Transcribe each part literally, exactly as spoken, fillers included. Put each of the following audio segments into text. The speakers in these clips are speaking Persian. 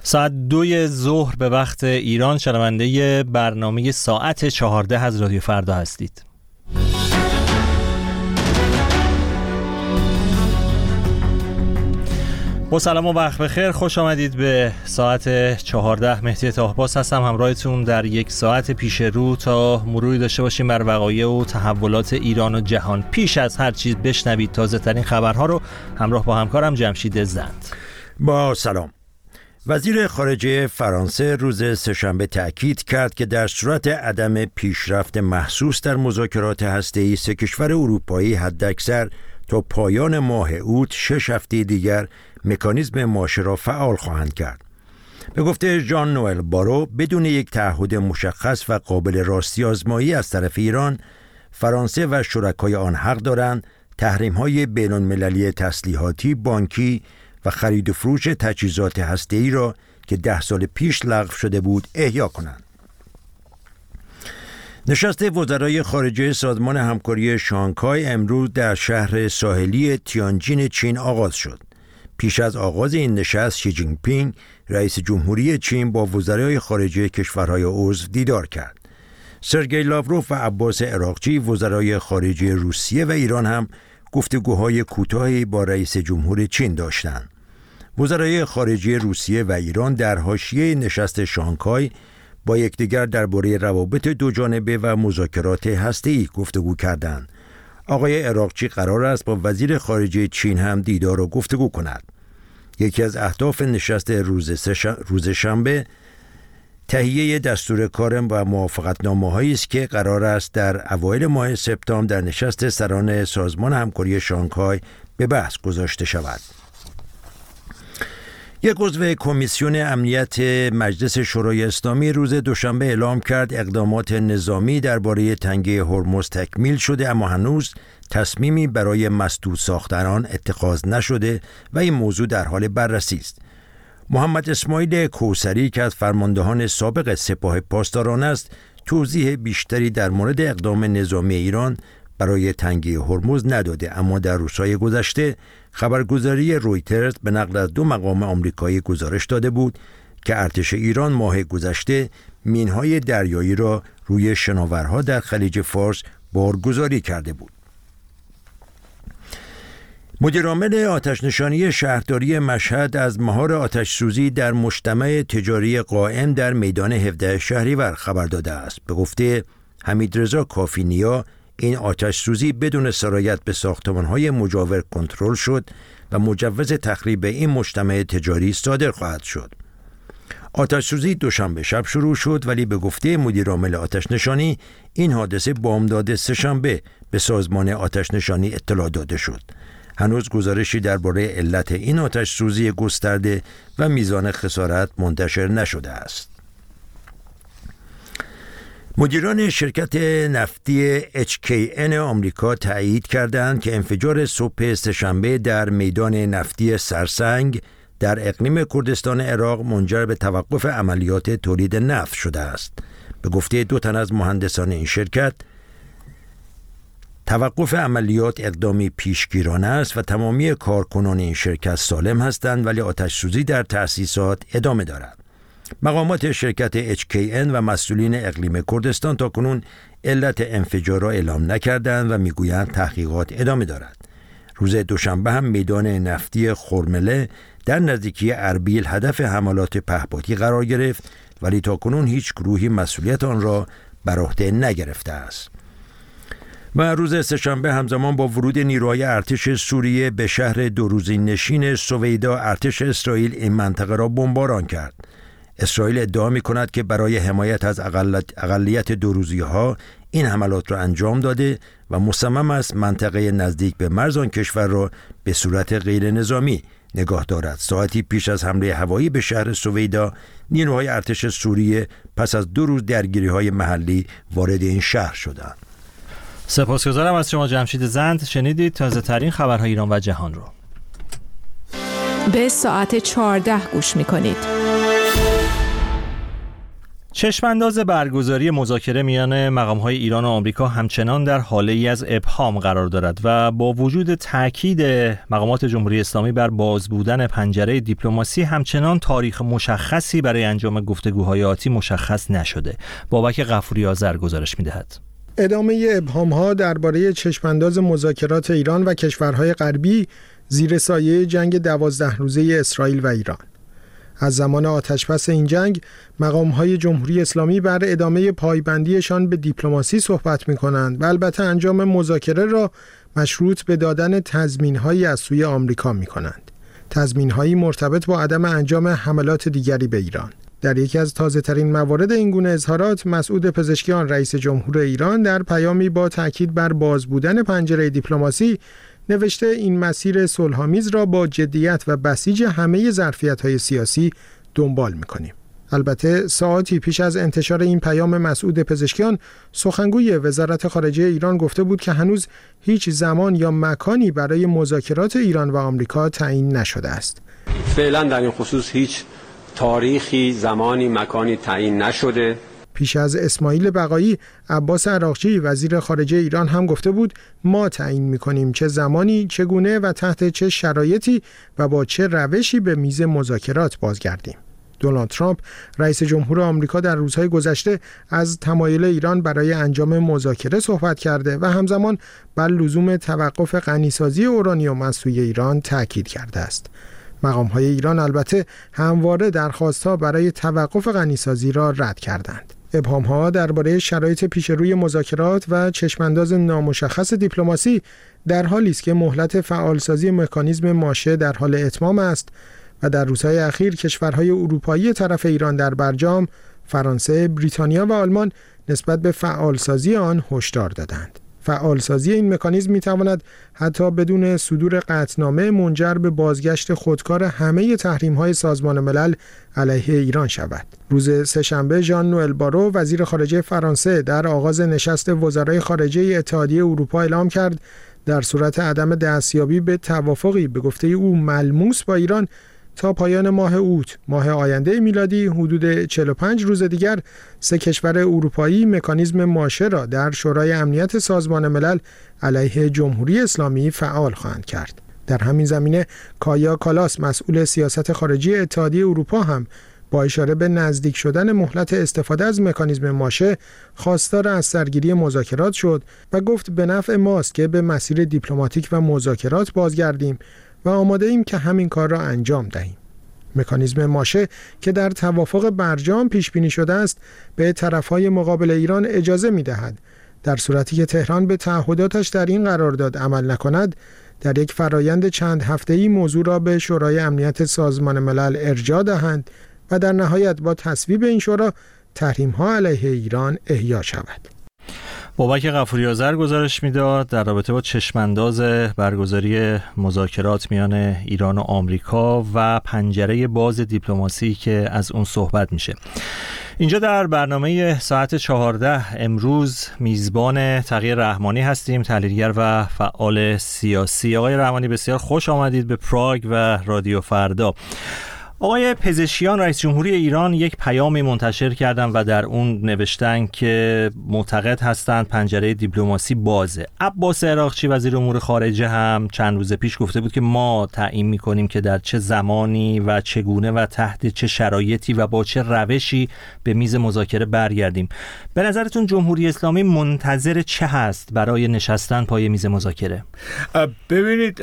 ساعت دوی ظهر به وقت ایران شنونده برنامه ساعت چهارده از رادیو فردا هستید. با سلام و وقت بخیر، خوش آمدید به ساعت چهارده. مهدی طاهباز هستم همراهتون در یک ساعت پیش رو تا مروری داشته باشیم بر وقایع و تحولات ایران و جهان. پیش از هر چیز بشنوید تازه ترین خبرها رو همراه با همکارم جمشید زند. با سلام. وزیر خارجه فرانسه روز سه‌شنبه تأکید کرد که در صورت عدم پیشرفت محسوس در مذاکرات هسته‌ای سه کشور اروپایی حداکثر تا پایان ماه اوت شش هفته دیگر مکانیزم ماشه را فعال خواهند کرد. به گفته ژان نوئل بارو، بدون یک تعهد مشخص و قابل راستی آزمایی از طرف ایران، فرانسه و شرکای آن حق دارند تحریم‌های بین‌المللی تسلیحاتی، بانکی و خرید و فروش تجهیزات هسته‌ای را که ده سال پیش لغو شده بود احیا کنند. نشست وزرای خارجه سازمان همکاری شانگهای امروز در شهر ساحلی تیانجین چین آغاز شد. پیش از آغاز این نشست شی جین پینگ رئیس جمهوری چین با وزرای خارجه کشورهای عضو دیدار کرد. سرگئی لاوروف و عباس عراقچی وزرای خارجه روسیه و ایران هم گفتگوهای کوتاهی با رئیس جمهور چین داشتند. وزرای خارجه روسیه و ایران در حاشیه نشست شانگهای با یکدیگر درباره روابط دوجانبه و مذاکرات هسته‌ای گفتگو کردند. آقای عراقچی قرار است با وزیر خارجه چین هم دیدار و گفتگو کند. یکی از اهداف نشست روز, روز شنبه تهیه دستور کار و موافقتنامه‌هایی است که قرار است در اوایل ماه سپتامبر در نشست سران سازمان همکاری شانگهای به بحث گذاشته شود. یک عضو کمیسیون امنیت مجلس شورای اسلامی روز دوشنبه اعلام کرد اقدامات نظامی درباره تنگه هرمز تکمیل شده، اما هنوز تصمیمی برای مسدود ساختن آن اتخاذ نشده و این موضوع در حال بررسی است. محمد اسماعیل کوثری که از فرماندهان سابق سپاه پاسداران است، توضیح بیشتری در مورد اقدام نظامی ایران برای تنگه هرمز نداده، اما در روزهای گذشته خبرگزاری رویترز به نقل از دو مقام آمریکایی گزارش داده بود که ارتش ایران ماه گذشته مینهای دریایی را روی شناورها در خلیج فارس بارگذاری کرده بود. مدیرعامل آتش‌نشانی شهرداری مشهد از مهار آتش‌سوزی در مجتمع تجاری قائم در میدان هفده شهریور خبر داده است. به گفته حمیدرضا کافی‌نیا، این آتش سوزی بدون سرایت به ساختمان‌های مجاور کنترل شد و مجوز تخریب این مجتمع تجاری صادر خواهد شد. آتش سوزی دوشنبه شب شروع شد، ولی به گفته مدیر عامل آتش نشانی این حادثه بامداد سه‌شنبه به سازمان آتش نشانی اطلاع داده شد. هنوز گزارشی درباره علت این آتش سوزی گسترده و میزان خسارت منتشر نشده است. مدیران شرکت نفتی اچ کی ان آمریکا تایید کردند که انفجار صبح سه‌شنبه در میدان نفتی سرسنگ در اقلیم کردستان عراق منجر به توقف عملیات تولید نفت شده است. به گفته دو تن از مهندسان این شرکت، توقف عملیات اقدامی پیشگیرانه است و تمامی کارکنان این شرکت سالم هستند، ولی آتش سوزی در تأسیسات ادامه دارد. مقامات شرکت اچ کی ان و مسئولین اقلیم کردستان تاکنون علت انفجار را اعلام نکردند و میگویند تحقیقات ادامه دارد. روز دوشنبه هم میدان نفتی خرمله در نزدیکی اربیل هدف حملات پهپادی قرار گرفت، ولی تاکنون هیچ گروهی مسئولیت آن را بر عهده نگرفته است. و روز سه‌شنبه همزمان با ورود نیروهای ارتش سوریه به شهر دو روزین نشین سویدا، ارتش اسرائیل این منطقه را بمباران کرد. اسرائیل ادعا می کند که برای حمایت از اقلیت دو روزی ها این حملات را انجام داده و مصمم است منطقه نزدیک به مرز آن کشور را به صورت غیر نظامی نگاه دارد. ساعتی پیش از حمله هوایی به شهر سویدا، نیروهای ارتش سوریه پس از دو روز درگیری های محلی وارد این شهر شدند. سپاسگزارم از شما جمشید زند. شنیدید تازه ترین خبرهای ایران و جهان رو. به ساعت چهارده گوش می کنید. چشمانداز برگزاری مذاکره میان مقام‌های ایران و آمریکا همچنان در حاله‌ای از ابهام قرار دارد و با وجود تاکید مقامات جمهوری اسلامی بر باز بودن پنجره دیپلماسی همچنان تاریخ مشخصی برای انجام گفتگوهای آتی مشخص نشده. بابک غفوری آذر گزارش می‌دهد. ادامه ابهام‌ها درباره چشمانداز مذاکرات ایران و کشورهای غربی زیر سایه جنگ دوازده روزه اسرائیل و ایران. از زمان آتشبس این جنگ مقام‌های جمهوری اسلامی بر ادامه پایبندیشان به دیپلماسی صحبت می‌کنند و البته انجام مذاکره را مشروط به دادن تضمین‌هایی از سوی آمریکا می‌کنند. تضمین‌هایی مرتبط با عدم انجام حملات دیگری به ایران. در یکی از تازه‌ترین موارد این گونه اظهارات، مسعود پزشکیان رئیس جمهور ایران در پیامی با تاکید بر باز بودن پنجره دیپلماسی نوشته این مسیر صلح‌آمیز را با جدیت و بسیج همه ظرفیت‌های سیاسی دنبال می‌کنیم. البته ساعاتی پیش از انتشار این پیام مسعود پزشکیان، سخنگوی وزارت خارجه ایران گفته بود که هنوز هیچ زمان یا مکانی برای مذاکرات ایران و آمریکا تعیین نشده است. فعلا در این خصوص هیچ تاریخی، زمانی، مکانی تعیین نشده. پیش از اسماعیل بقایی، عباس عراقچی وزیر خارجه ایران هم گفته بود ما تعیین می‌کنیم چه زمانی، چگونه و تحت چه شرایطی و با چه روشی به میز مذاکرات بازگردیم. دونالد ترامپ رئیس جمهور آمریکا در روزهای گذشته از تمایل ایران برای انجام مذاکره صحبت کرده و همزمان بر لزوم توقف غنیسازی اورانیوم از سوی ایران تاکید کرده است. مقام‌های ایران البته همواره درخواست‌ها برای توقف غنیسازی را رد کردند. ابهام‌ها درباره شرایط پیش روی مذاکرات و چشمانداز نامشخص دیپلماسی در حالی است که مهلت فعالسازی مکانیزم ماشه در حال اتمام است و در روزهای اخیر کشورهای اروپایی طرف ایران در برجام، فرانسه، بریتانیا و آلمان نسبت به فعالسازی آن هشدار دادند. فعالسازی این مکانیزم می‌تواند حتی بدون صدور قطعنامه منجر به بازگشت خودکار همه تحریم‌های سازمان ملل علیه ایران شود. روز سه‌شنبه ژان نوئل بارو وزیر خارجه فرانسه در آغاز نشست وزرای خارجه اتحادیه اروپا اعلام کرد در صورت عدم دستیابی به توافقی به گفته او ملموس با ایران تا پایان ماه اوت ماه آینده میلادی حدود چهل و پنج روز دیگر سه کشور اروپایی مکانیزم ماشه را در شورای امنیت سازمان ملل علیه جمهوری اسلامی فعال خواهند کرد. در همین زمینه کایا کالاس مسئول سیاست خارجی اتحادیه اروپا هم با اشاره به نزدیک شدن مهلت استفاده از مکانیزم ماشه خواستار از سرگیری مذاکرات شد و گفت به نفع ماست که به مسیر دیپلماتیک و مذاکرات بازگردیم و آماده ایم که همین کار را انجام دهیم. مکانیزم ماشه که در توافق برجام پیش بینی شده است به طرفهای مقابل ایران اجازه می دهد در صورتی که تهران به تعهداتش در این قرارداد عمل نکند در یک فرایند چند هفته‌ای موضوع را به شورای امنیت سازمان ملل ارجاع دهند و در نهایت با تصویب این شورا تحریم‌ها علیه ایران احیا شود. بابک غفوری آذر گزارش میداد در رابطه با چشمانداز برگزاری مذاکرات میان ایران و آمریکا و پنجره باز دیپلماسی که از اون صحبت میشه. اینجا در برنامه ساعت چهارده امروز میزبان تقی رحمانی هستیم، تحلیلگر و فعال سیاسی. آقای رحمانی بسیار خوش آمدید به پراگ و رادیو فردا. آقای پزشکیان رئیس جمهوری ایران یک پیامی منتشر کردن و در اون نوشتن که معتقد هستند پنجره دیپلماسی بازه. عباس عراقچی وزیر امور خارجه هم چند روز پیش گفته بود که ما تعیین می‌کنیم که در چه زمانی و چگونه و تحت چه شرایطی و با چه روشی به میز مذاکره برگردیم. به نظرتون جمهوری اسلامی منتظر چه هست برای نشستن پای میز مذاکره؟ ببینید،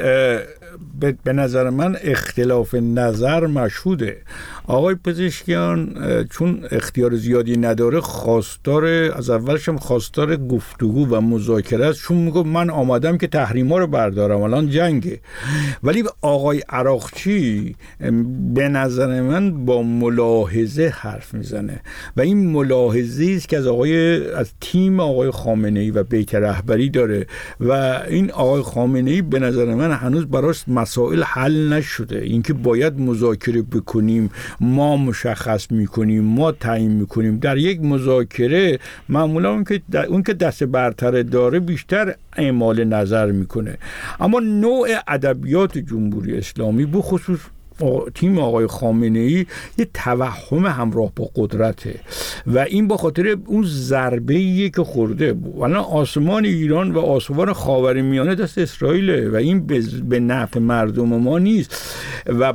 به نظر من اختلاف نظر مشهوده. آقای پزشکیان چون اختیار زیادی نداره خواستار از اولش هم خواستار گفتگو و مذاکره است، چون میگه من آمدم که تحریما رو بردارم، الان جنگه. ولی آقای عراقچی به نظر من با ملاحظه حرف میزنه و این ملاحظه است که از آقای از تیم آقای خامنه‌ای و بیت رهبری داره و این آقای خامنه‌ای به نظر من هنوز براش مسائل حل نشده. اینکه باید مذاکره بکنیم، ما مشخص میکنیم، ما تعیین میکنیم. در یک مذاکره معمولا اون که اون که دست برتر داره بیشتر اعمال نظر میکنه. اما نوع ادبیات جمهوری اسلامی بخصوص تیم آقای خامنه‌ای یه توهم همراه با قدرته و این با خاطر اون ضربه‌ایه که خورده. الان آسمان ایران و آسمان خاورمیانه دست اسرائیله و این به نفع مردم ما نیست و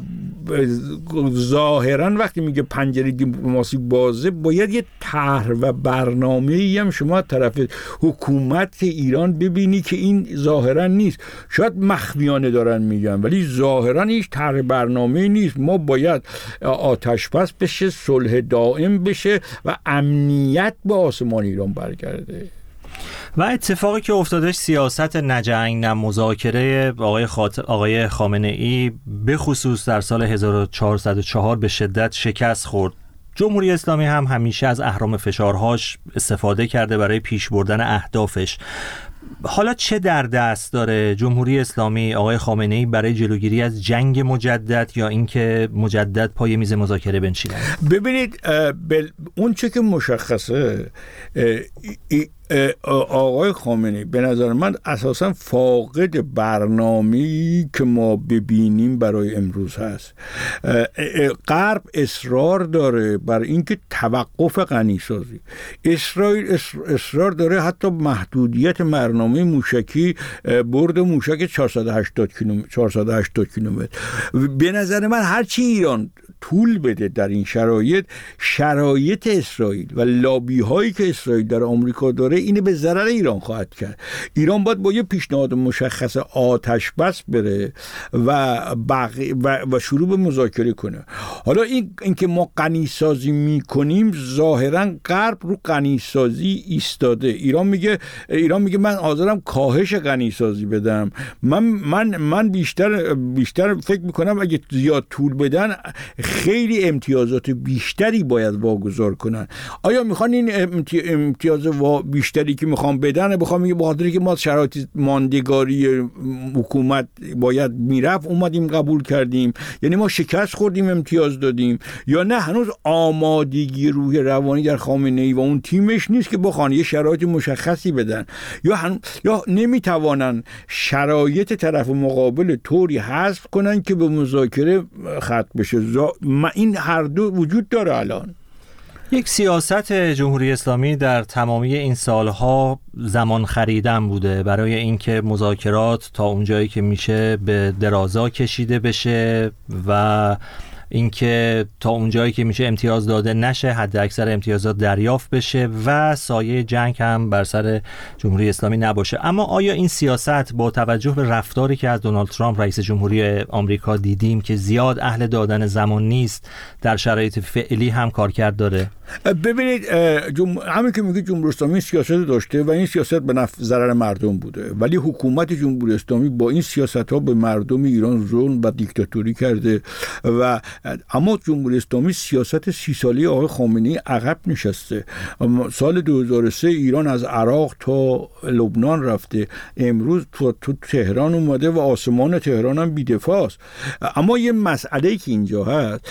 ظاهرا وقتی میگه پنجره دیپلماسی بازه، باید یه طرح و برنامه‌ای هم شما طرف حکومت ایران ببینی که این ظاهرا نیست. شاید مخفیانه دارن میگن ولی ظاهرا هیچ طرح برنامه‌ای نیست. ما باید آتش بس بشه، صلح دائم بشه و امنیت به آسمان ایران برگرده. و اتفاقی که افتادش سیاست نجنگ نه مذاکره آقای خاط... آقای خامنه‌ای به خصوص در سال هزار و چهارصد و چهار به شدت شکست خورد. جمهوری اسلامی هم همیشه از اهرام فشارهاش استفاده کرده برای پیش بردن اهدافش. حالا چه در دست داره جمهوری اسلامی آقای خامنه‌ای برای جلوگیری از جنگ مجدد یا اینکه مجدد پای میز مذاکره بنشینن؟ ببینید اون چه که مشخصه آقای خامنه‌ای به نظر من اساساً فاقد برنامه‌ای که ما ببینیم برای امروز هست. غرب اصرار داره بر اینکه توقف غنی‌سازی، اسرائیل اصرار داره حتی محدودیت برنامه موشکی، برد موشک چهارصد و هشتاد کیلومتر چهارصد و هشتاد کیلومتر. به نظر من هرچی ایران طول بده در این شرایط، شرایط اسرائیل و لابی هایی که اسرائیل در آمریکا داره اینه به ضرر ایران خواهد کرد. ایران باید با یه پیشنهاد مشخص آتش بس بره و, بقی و, و شروع به مذاکره کنه. حالا این اینکه ما غنی‌سازی میکنیم، ظاهرا غرب رو غنی‌سازی ایستاده. ایران میگه ایران میگه من حاضرم کاهش غنی‌سازی بدم. من من من بیشتر بیشتر فکر میکنم اگه زیاد طول بدن خیلی امتیازات بیشتری باید واگذار کنن. آیا میخوان این امتیاز بیشتری که میخوام بدن بخوام میگه بخاطر که ما شرایط ماندگاری حکومت باید میرفت اومدیم قبول کردیم، یعنی ما شکست خوردیم امتیاز دادیم، یا نه هنوز آمادگی روح روانی در خامنه‌ای و اون تیمش نیست که بخوان یه شرایط مشخصی بدن، یا هن... یا نمیتوانن شرایط طرف مقابل طوری حذف کنن که به مذاکره ختم بشه. ما این هر دو وجود داره. الان یک سیاست جمهوری اسلامی در تمامی این سالها زمان خریدن بوده برای اینکه مذاکرات تا اونجایی که میشه به درازا کشیده بشه و اینکه تا اونجایی که میشه امتیاز داده نشه، حد اکثر امتیازات دریافت بشه و سایه جنگ هم بر سر جمهوری اسلامی نباشه. اما آیا این سیاست با توجه به رفتاری که از دونالد ترامپ رئیس جمهوری آمریکا دیدیم که زیاد اهل دادن زمان نیست، در شرایط فعلی هم کارکرد داره؟ ببینید جم... همین که میگه جمهوری اسلامی سیاست داشته و این سیاست به نفع ضرر مردم بوده، ولی حکومت جمهوری اسلامی با این سیاست ها به مردم ایران ظلم و دیکتاتوری کرده و اما جمهوری اسلامی سیاست سی ساله آقای خامنه‌ای عقب نشسته. سال دو هزار و سه ایران از عراق تا لبنان رفته، امروز تو, تو تهران اومده و آسمان تهران هم بی‌دفاع است. اما یه مسئله که اینجا هست،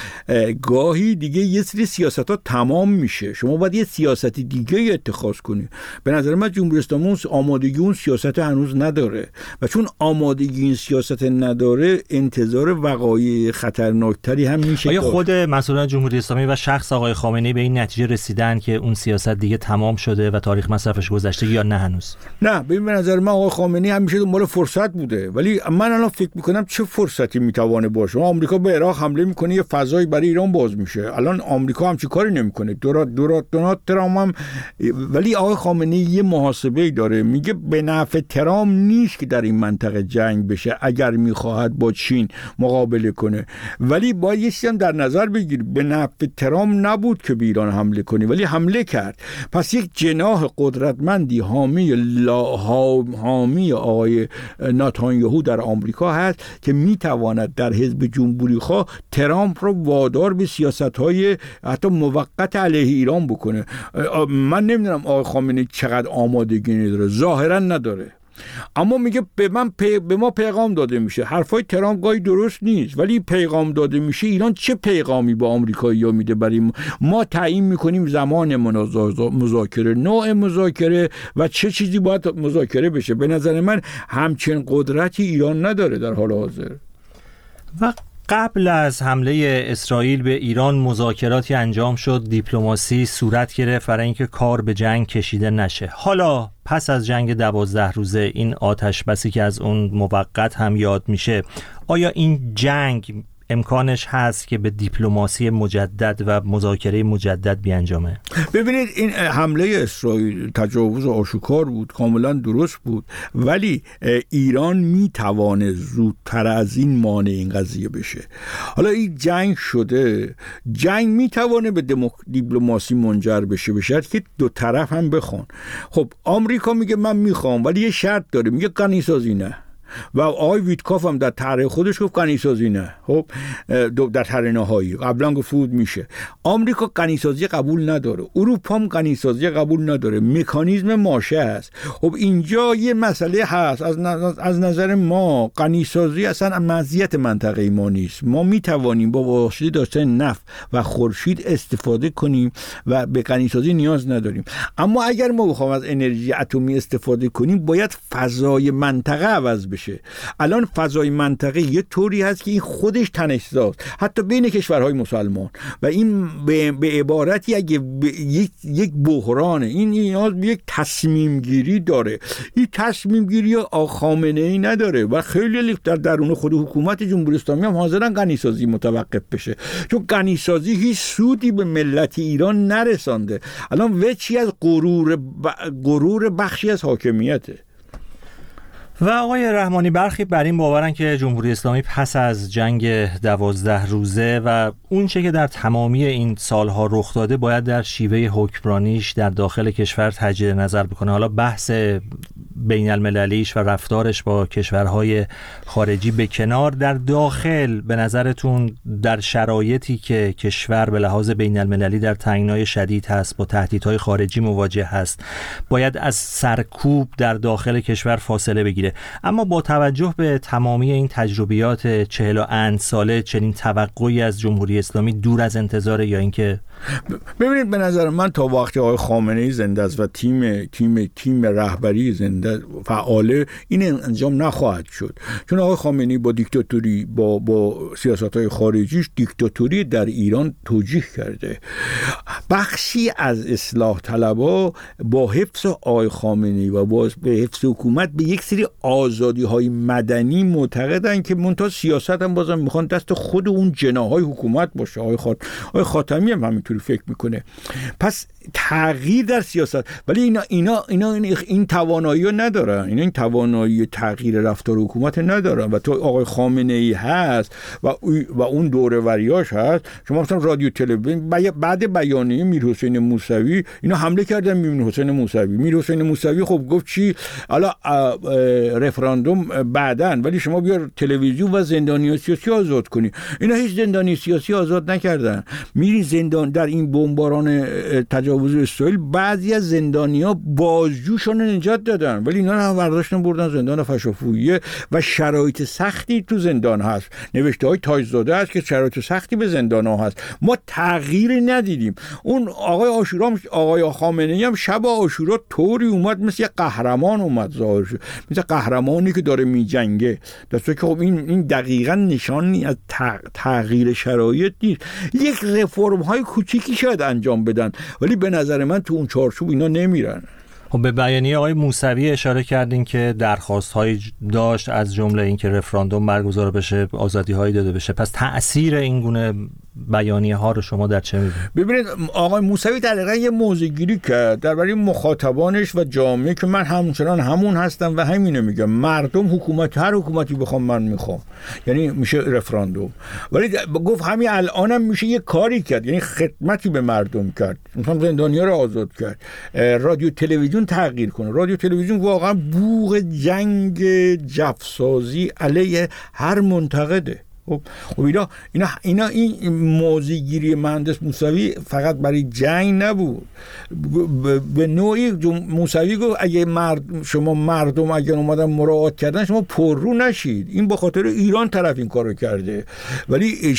گاهی دیگه یه سری سیاست ها تمام میشه، شما باید یه سیاست دیگه اتخاذ کنی. به نظر من جمهوری اسلامی آمادگی اون سیاست هنوز نداره و چون آمادگی این سیاست نداره، انتظار وقایع خطرناکتری هم میشه. آیا خود مسئولان جمهوری اسلامی و شخص آقای خامنه‌ای به این نتیجه رسیدن که اون سیاست دیگه تمام شده و تاریخ مصرفش گذشته یا نه هنوز؟ نه، ببین به نظر من آقای خامنه‌ای همیشه دنبال فرصت بوده، ولی من الان فکر میکنم چه فرصتی میتوانه باشه. آمریکا به عراق حمله میکنه، یه فضایی برای ایران باز میشه. الان آمریکا هم چی کاری نمیکنه. دورات دورات دونات ترامپ هم، ولی آقای خامنه‌ای یه محاسبه‌ای داره، میگه به نفع ترامپ نیست که در این منطقه جنگ بشه اگر میخواهد با چین مقابله کنه، ولی باید یه چیزی در نظر بگیر، به نفع ترامپ نبود که به ایران حمله کنی ولی حمله کرد. پس یک جناح قدرتمندی حامی لا حامی آقای نتانیاهو در آمریکا هست که میتواند در حزب جمهوری خواه ترامپ رو وادار به سیاست‌های حتی موقت علیه ایران بکنه. من نمیدونم آقای خامنه‌ای چقدر آمادگی نداره، ظاهرا نداره، اما میگه به من پی... به ما پیغام داده میشه. حرفای ترامپ گاهی درست نیست ولی پیغام داده میشه. ایران چه پیغامی با آمریکایی‌ها میده؟ برای ما, ما تعیین میکنیم زمان مذاکره، نوع مذاکره و چه چیزی باید مذاکره بشه. به نظر من همچین قدرتی ایران نداره در حال حاضر. و قبل از حمله اسرائیل به ایران مذاکراتی انجام شد، دیپلماسی صورت گرفت برای اینکه کار به جنگ کشیده نشه. حالا پس از جنگ دوازده روزه، این آتش بسی که از اون موقت هم یاد میشه، آیا این جنگ امکانش هست که به دیپلماسی مجدد و مذاکره مجدد بیانجامه؟ ببینید، این حمله اسرائیل تجاوز آشکار بود، کاملا درست بود، ولی ایران میتوانه زودتر از این مانع این قضیه بشه. حالا این جنگ شده، جنگ میتوانه به دیپلماسی منجر بشه، به شرطی که دو طرف هم بخوان. خب آمریکا میگه من میخوام، ولی یه شرط داره، میگه غنی‌سازی نه. و آقای ویتکاف هم در طرح خودش گفت غنی‌سازی نه. خب در طرح نهایی قبلا گفت میشه. آمریکا غنی‌سازی قبول نداره، اروپا هم غنی‌سازی قبول نداره، مکانیزم ماشه است. خب اینجا یه مسئله هست، از نظر, از نظر ما غنی‌سازی اصلا مزیت منطقه ما نیست. ما میتوانیم با واسطه داشتن نفت و خورشید استفاده کنیم و به غنی‌سازی نیاز نداریم. اما اگر ما بخوایم از انرژی اتمی استفاده کنیم، باید فضای منطقه عوض بشه. الان فضای منطقه یه طوری هست که این خودش تنش‌زاست، حتی بین کشورهای مسلمان، و این به, به عبارتی اگه یک یک بحرانه، این نیاز به یک تصمیم گیری داره. این تصمیم گیری آقا خامنه‌ای نداره و خیلی در درون خود حکومت جمهوری اسلامی هم حاضرن غنی‌سازی متوقف بشه، چون غنی‌سازی هیچ سودی به ملت ایران نرسانده. الان وچی از غرور ب... غرور بخشی از حاکمیته. و آقای رحمانی، برخی بر این باورن که جمهوری اسلامی پس از جنگ دوازده روزه و اون چه که در تمامی این سالها رخ داده باید در شیوه حکمرانیش در داخل کشور تجدید نظر بکنه. حالا بحث بین المللیش و رفتارش با کشورهای خارجی به کنار، در داخل به نظرتون در شرایطی که کشور به لحاظ بین المللی در تنگنای شدید هست، با تهدیدهای خارجی مواجه هست، باید از سرکوب در داخل کشور فاصله بگیره. اما با توجه به تمامی این تجربیات چهل و اند ساله، چنین توقعی از جمهوری اسلامی دور از انتظاره یا اینکه؟ ببینید، به نظر من تا وقتی آقای خامنه‌ای زنده است و تیم تیم تیم رهبری زنده فعاله، این انجام نخواهد شد. چون آقای خامنه‌ای با دیکتاتوری با با سیاست‌های خارجیش دیکتاتوری در ایران توجیه کرده. بخشی از اصلاح طلبها با حفظ آقای خامنه‌ای و با به حفظ حکومت به یک سری آزادی‌های مدنی معتقدن که منتها سیاست هم بازم میخوان دست خود اون جناح‌های حکومت باشه. آقای خات آقای خاتمی هم همینطوری فکر میکنه. پس تغییر در سیاست، ولی اینا اینا اینا این توانایی رو ندارن، اینا این توانایی تغییر رفتار حکومت ندارن. و تو آقای خامنه‌ای هست و و اون دوره‌وریاش هست. شما مثلا رادیو تلویزیون بعد بیانیه میرحسین موسوی اینا حمله کردن میرحسین موسوی. میرحسین موسوی خب گفت چی؟ حالا رفراندوم بعدن، ولی شما بیا تلویزیون و زندانی سیاسی آزاد کنی. اینا هیچ زندانی سیاسی آزاد نکردن. میری زندان در این بمباران تجاوز اسرائیل، بعضی از زندانی‌ها بازجوشون نجات دادن، ولی اینا رو برداشتن بردن زندان فشافویه و شرایط سختی تو زندان هست. نوشته‌های تاج‌زاده است که شرایط سختی به زندان‌ها هست. ما تغییری ندیدیم. اون آقای عاشورا، آقای خامنه‌ای هم شب عاشورا طوری اومد مثل یک قهرمان اومد ظاهر شد، مثل قهرمانی که داره میجنگه. درسته که خب این این دقیقاً نشانی از تغییر شرایط نیست. یک رفرم های کوچیکی شاید انجام بدن، ولی به نظر من تو اون چارچوب اینا نمیرن. خب به بیانیه آقای موسوی اشاره کردین که درخواست‌هایی داشت، از جمله اینکه رفراندوم برگزار بشه، آزادی‌هایی داده بشه. پس تأثیر این گونه بیانیه ها رو شما در چه می‌بینید؟ ببینید، آقای موسوی دقیقاً یه موضع‌گیری کرد درباره مخاطبانش و جامعه که من همچنان همون هستم و همینو میگم. مردم حکومت، هر حکومتی بخوام من میخوام، یعنی میشه رفراندوم. ولی گفت همین الانم میشه یه کاری کرد، یعنی خدمتی به مردم کرد. مثلا زندانی‌ها رو آزاد کرد، رادیو تلویزیون تغییر کنه. رادیو تلویزیون واقعا بوق جنگ جفسازی علیه هر منتقده. خب اینا اینا اینا این موضع‌گیری مهندس موسوی فقط برای جنگ نبود. به نوعی موسوی گفت اگه مرد شما مردم اگه اومدن مراعات کردن، شما پررو نشید. این به خاطر ایران طرف این کارو کرده، ولی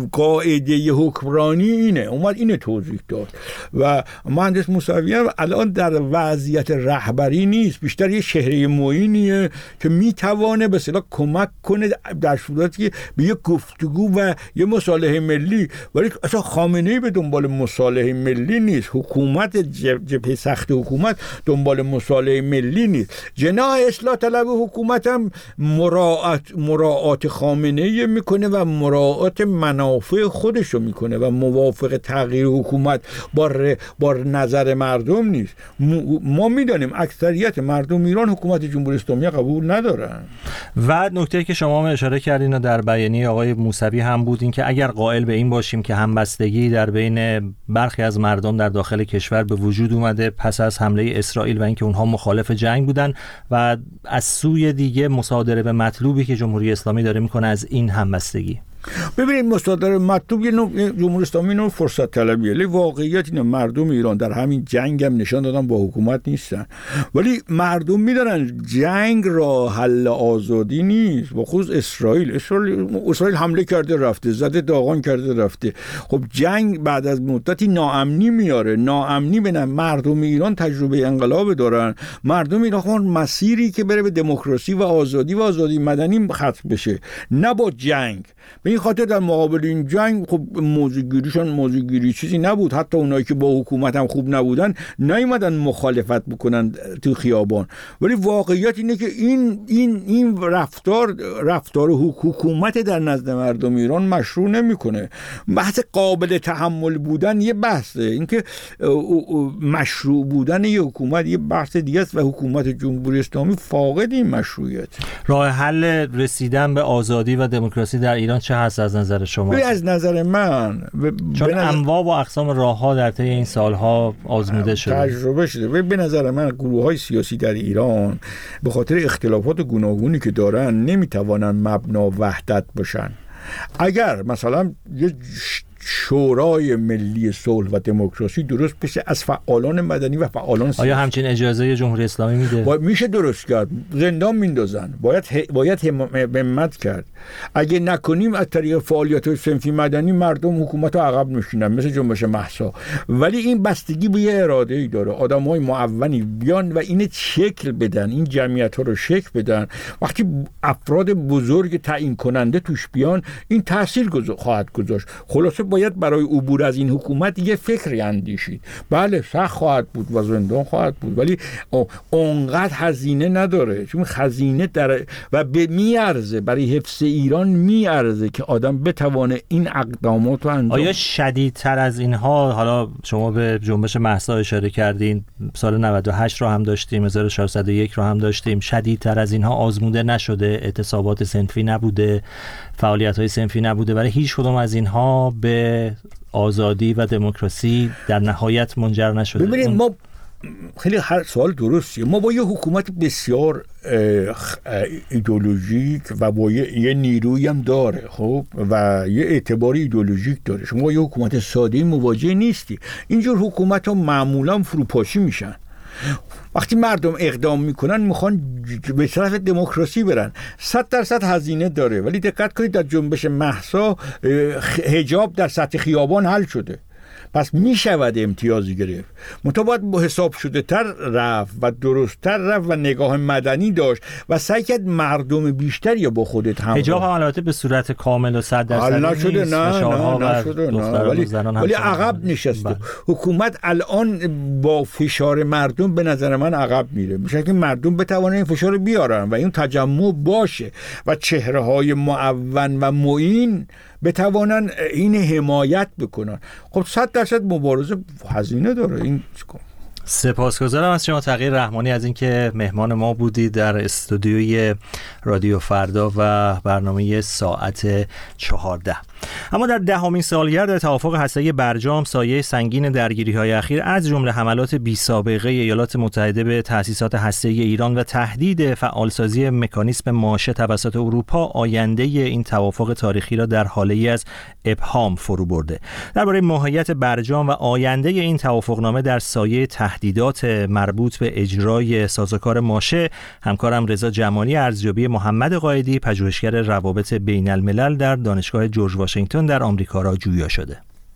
قاعده حکمرانی اینه، اومد اینو توضیح داد. و مهندس موسوی هم الان در وضعیت رهبری نیست، بیشتر یه چهره معینیه که میتونه به اصطلاح کمک کنه در صورتی که یه گفتگو و یه مصالحه ملی، ولی اصلا خامنه‌ای به دنبال مصالحه ملی نیست، حکومت جبهه سخت حکومت دنبال مصالحه ملی نیست. جناح اصلاح طلب حکومت هم مراعات مراعات خامنه‌ای میکنه و مراعات منافع خودش رو میکنه و موافق تغییر حکومت با با نظر مردم نیست. ما میدانیم اکثریت مردم ایران حکومت جمهوری اسلامی قبول ندارن. و نکته که شما هم اشاره کردین و در بیانیه آقای موسوی هم بود، این که اگر قائل به این باشیم که همبستگی در بین برخی از مردم در داخل کشور به وجود اومده پس از حمله اسرائیل و اینکه اونها مخالف جنگ بودن و از سوی دیگه مصادره به مطلوبی که جمهوری اسلامی داره میکنه از این همبستگی. ببینید مصادره مطلوب یه نوع جمهوری اسلامی نوع فرصت طلبیه، ولی واقعیت اینه مردم ایران در همین جنگ هم نشان دادن با حکومت نیستن، ولی مردم میدونن جنگ را حل آزادی نیست. با خصوص اسرائیل اسرائیل اسرائیل حمله کرده رفته، زده داغان کرده رفته. خب جنگ بعد از مدتی ناامنی میاره، ناامنی بین مردم ایران تجربه انقلاب دارن، مردم ایران خون مسیری که بره به دموکراسی و آزادی و آزادی مدنی ختم بشه، نه با جنگ. به این خاطر در مقابل این جنگ خب موضوعگیریشون موضوعگیری چیزی نبود، حتی اونایی که با حکومت هم خوب نبودن نیومدن مخالفت بکنن تو خیابان. ولی واقعیت اینه که این این این رفتار رفتار حکومت در نزد مردم ایران مشروع نمیکنه. بحث قابل تحمل بودن یه بحثه، اینکه مشروع بودن یه حکومت یه بحث دیگه است و حکومت جمهوری اسلامی فاقد این مشروعیت. راه حل رسیدن به آزادی و دموکراسی در ایران چه هست از نظر شما؟ از نظر من ب... چون نظر... انواع و اقسام راه‌ها در طی این سالها آزموده شده، تجربه شده. به نظر من گروه‌های سیاسی در ایران به خاطر اختلافات گوناگونی که دارن نمیتوانن مبنا وحدت باشن. اگر مثلا یه شورای ملی صلح و دموکراسی درست بشه از فعالان مدنی و فعالان سیاسی، آیا همچین اجازه جمهوری اسلامی میده؟ باید میشه درست کرد، زندان میندازن، باید ه... باید همت کرد. اگه نکنیم از طریق فعالیت‌های صنفی مدنی مردم حکومت رو عقب میشینن مثل جنبش مهسا. ولی این بستگی به یه اراده‌ای داره، آدم‌های معونی بیان و اینو شکل بدن، این جمعیت‌ها رو شکل بدن. وقتی افراد بزرگ تعیین کننده توش بیان این تاثیر گذار... خواهد گذاشت. خلاصه باید برای عبور از این حکومت یه فکری اندیشید. بله سخت خواهد بود و زندان خواهد بود، ولی اونقدر هزینه نداره، چون هزینه در و به میارزه، برای حفظ ایران میارزه که آدم بتوانه این اقدامات رو انجام. آیا شدیدتر از اینها، حالا شما به جنبش مهسا اشاره کردین، سال نود و هشت رو هم داشتیم، هزار و چهارصد و یک رو هم داشتیم، شدیدتر از اینها آزموده نشده؟ اعتصابات صنفی نبوده، فعالیت‌های صنفی نبوده، برای هیچ کدوم از اینها به آزادی و دموکراسی در نهایت منجر نشده. ببینید ما خیلی هر سوال درستیه، ما با یه حکومت بسیار ایدئولوژیک و با یه, یه نیرویی هم داره، خب، و یه اعتباری ایدئولوژیک داره. شما با یه حکومت ساده مواجه نیستی. اینجور حکومت ها معمولا فروپاشی میشن. وقتی مردم اقدام میکنن میخوان به طرف دموکراسی برن، صد درصد هزینه داره. ولی دقت کنید در جنبش مهسا حجاب در سطح خیابان حل شده، پس می شود امتیازی گرفت. منتها باید با حساب شده تر رفت و درست تر رفت و نگاه مدنی داشت و سعی کرد مردم بیشتری با خودت هم. حجاب هم البته به صورت کامل و صد درصد نشده، نه نه نشده، نه. ولی, ولی عقب نشسته. حکومت الان با فشار مردم به نظر من عقب میره، میشه که مردم بتوانن این فشار بیارن و این تجمع باشه و چهره های معون و معین بتوانن این حمایت بکنن. خب صد درصد مبارزه هزینه داره. این سپاسگزارم از شما تغییر رحمانی از اینکه مهمان ما بودید در استودیوی رادیو فردا و برنامه ساعت چهارده. اما در دهمین سالگرد توافق هسته‌ای برجام، سایه سنگین درگیری‌های اخیر از جمله حملات بی‌سابقه ایالات متحده به تأسیسات هسته‌ای ایران و تهدید فعالسازی مکانیسم ماشه توسط اروپا، آینده این توافق تاریخی را در حاله‌ای از ابهام فرو برده. درباره ماهیت برجام و آینده این توافقنامه در سایه تهدیدات مربوط به اجرای سازوکار ماشه، همکارم رضا جمالی ارزیابی محمد قائدی، پژوهشگر روابط بین الملل در دانشگاه جورج واشنگتن در آمریکا را جویا شده.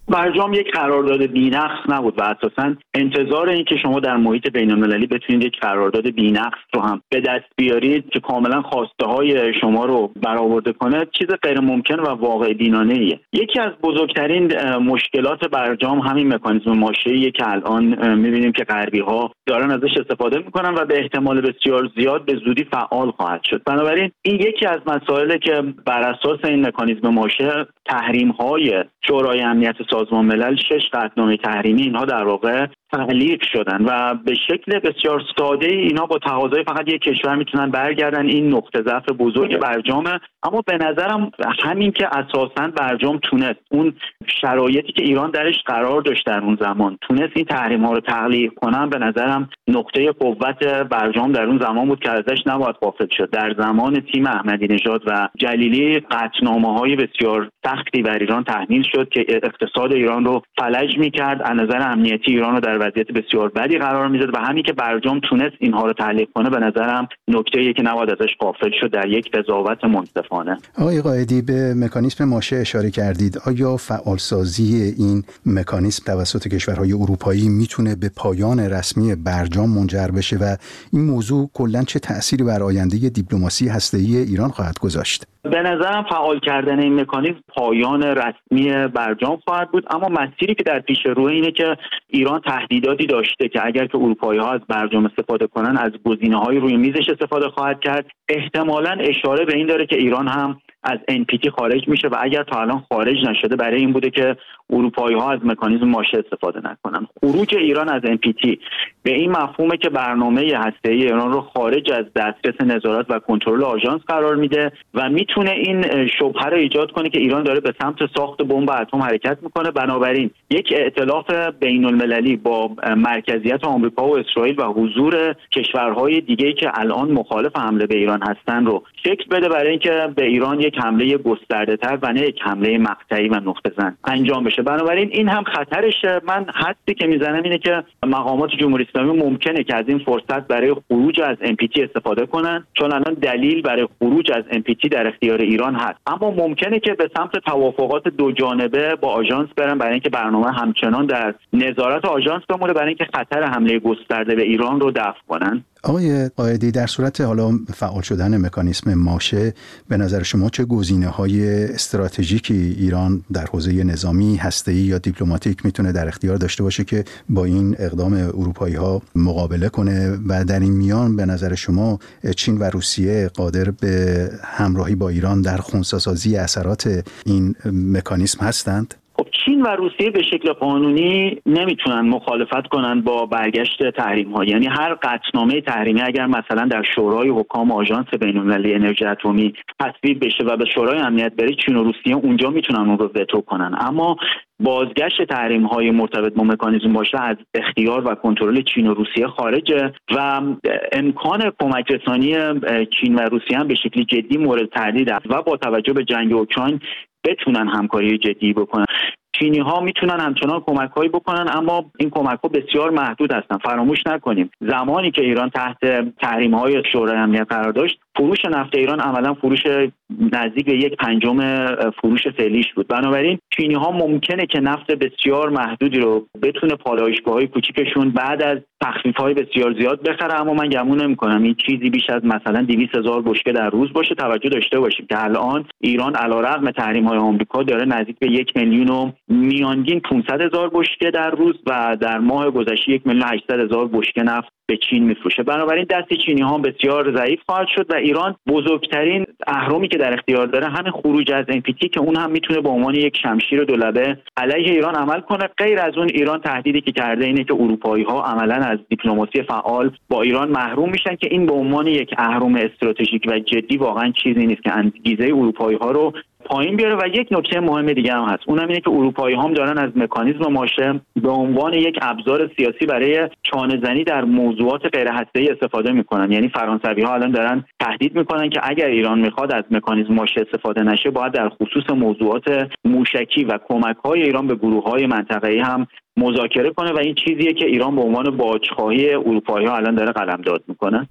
برجام یک قرارداد بی‌نقص نبود و اساساً انتظار این که شما در محیط بین‌المللی بتونید یک قرارداد بی‌نقص رو هم به دست بیارید که کاملاً خواسته‌های شما رو برآورده کنه چیز غیر ممکن و واقع بینانه ایه. یکی از بزرگترین مشکلات برجام همین مکانیزم ماشه‌ایه که الان می‌بینیم که غربی‌ها دارن ازش استفاده می‌کنن و به احتمال بسیار زیاد به زودی فعال خواهد شد. بنابراین این یکی از مسائلی که بر اساس این مکانیزم ماشه تحریم‌های شورای امنیت سازمان ملل شش قطعنامه تحریمی اینها در واقع تعلیق شدن و به شکل بسیار ساده اینا با تقاضای فقط یک کشور میتونن برگردن. این نقطه ضعف بزرگ برجامه، اما به نظرم همین که اساساً برجام تونست اون شرایطی که ایران درش قرار داشت در اون زمان تونست این تحریم ها رو تعلیق کنن، به نظرم نقطه قوت برجام در اون زمان بود که ازش نباید غافل شد. در زمان تیم احمدی نژاد و جلیلی قطعنامه های بسیار سختی بر ایران تحمیل شد که اقتصاد ایران رو فلج میکرد، از نظر امنیتی ایران رو در وضعیت بسیار بدی قرار میداد و همین که برجام تونست اینها رو تعلیق کنه به نظرم نکته‌ایه که نباید ازش غافل شد در یک قضاوت منصفانه. آقای قائدی به مکانیزم ماشه اشاره کردید. آیا فعالسازی این مکانیزم توسط کشورهای اروپایی میتونه به پایان رسمی برجام منجر بشه و این موضوع کلاً چه تأثیری بر آینده دیپلماسی هسته‌ای ایران خواهد گذاشت؟ به نظرم فعال کردن این مکانیزم پایان رسمی برجام خواهد بود، اما مسیری که در پیش رو اینه که ایران تهدیداتی داشته که اگر که اروپایی‌ها از برجام استفاده کنن از گزینه‌های روی میزش استفاده خواهد کرد. احتمالاً اشاره به این داره که ایران هم از ان پی تی خارج میشه و اگر تا الان خارج نشده برای این بوده که اروپایی‌ها از مکانیزم ماشه استفاده نکنن. خروج ایران از ان پی تی به این مفهومه که برنامه هسته‌ای ایران رو خارج از دسترس نظارت و کنترل آژانس قرار میده و میتونه این شبهه رو ایجاد کنه که ایران داره به سمت ساخت بمب اتم حرکت میکنه. بنابراین یک ائتلاف بین‌المللی با مرکزیت آمریکا و اسرائیل و حضور کشورهای دیگه‌ای که الان مخالف حمله به ایران هستن رو شکل بده برای اینکه به ایران یک حمله گسترده‌تر و نه یک حمله مقطعی و نقطه زن انجام بشه. بنابراین این هم خطرشه. من حدی که میزنم اینه که مقامات جمهوری اسلامی ممکنه که از این فرصت برای خروج از ان پی تی استفاده کنن، چون الان دلیل برای خروج از ان پی تی در اختیار ایران هست، اما ممکنه که به سمت توافقات دو جانبه با آژانس برن برای اینکه برنامه همچنان در نظارت آژانس بمونه، برای اینکه خطر حمله گسترده به ایران رو دفع کنن. آقای قائدی، در صورت حالا فعال شدن مکانیزم ماشه به نظر شما چه گزینه‌های استراتژیکی ایران در حوزه نظامی، هسته‌ای یا دیپلماتیک میتونه در اختیار داشته باشه که با این اقدام اروپایی‌ها مقابله کنه و در این میان به نظر شما چین و روسیه قادر به همراهی با ایران در خنثی‌سازی اثرات این مکانیزم هستند؟ خب چین و روسیه به شکل قانونی نمیتونن مخالفت کنن با برگشت تحریم ها. یعنی هر قطعنامه تحریمی اگر مثلا در شورای حکام آژانس بین‌المللی انرژی اتمی تصویب بشه و به شورای امنیت بره، چین و روسیه اونجا میتونن اون رو وتو کنن. اما بازگشت تحریم های مرتبط با مکانیزم باشه از اختیار و کنترل چین و روسیه خارجه و امکان کمک رسانی چین و روسیه هم به شکلی جدی مورد تردید است و با توجه به جنگ اوکراین بتونن همکاری جدی بکنن. چینی ها میتونن همچنان کمک هایی بکنن، اما این کمک ها بسیار محدود هستن. فراموش نکنیم زمانی که ایران تحت تحریم های شورای امنیت قرار داشت، فروش نفت ایران عملا فروش نزدیک به یک پنجم فروش فعلیش بود. بنابراین چینی ها ممکنه که نفت بسیار محدودی رو بتونه پالایشگاه های کوچیکشون بعد از تخفیف های بسیار زیاد بخره، اما من گمون نمی‌کنم این چیزی بیش از مثلا دویست هزار بشکه در روز باشه. توجه داشته باشیم که الان ایران علیرغم تحریم های آمریکا داره نزدیک به یک میلیون و میانگین پانصد هزار بشکه در روز و در ماه گذشته یک میلیون و هشتصد هزار بشکه نفت به چین میفروشه. بنابراین دست چینی ها بسیار ضعیف خواهد شد و ایران بزرگترین اهرامی که در اختیار داره همین خروج از ان پی تی که اون هم میتونه به عنوان یک شمشیر دولبه علیه ایران عمل کنه. غیر از اون ایران تهدیدی که کرده اینه که اروپایی ها عملا از دیپلماسی فعال با ایران محروم میشن که این به عنوان یک اهرم استراتژیک و جدی واقعا چیزی نیست که انگیزه اروپایی ها رو پایین بیاره. و یک نکته مهم دیگه هم هست، اونم اینه که اروپایی هم دارن از مکانیزم ماشه به عنوان یک ابزار سیاسی برای چانه‌زنی در موضوعات غیر هسته‌ای استفاده میکنن. یعنی فرانسوی‌ها الان دارن تهدید میکنن که اگر ایران میخواد از مکانیزم ماشه استفاده نشه، باید در خصوص موضوعات موشکی و کمک‌های ایران به گروه‌های منطقه‌ای هم مذاکره کنه و این چیزیه که ایران به عنوان باجخواهی اروپایی‌ها الان داره قلمداد میکنه.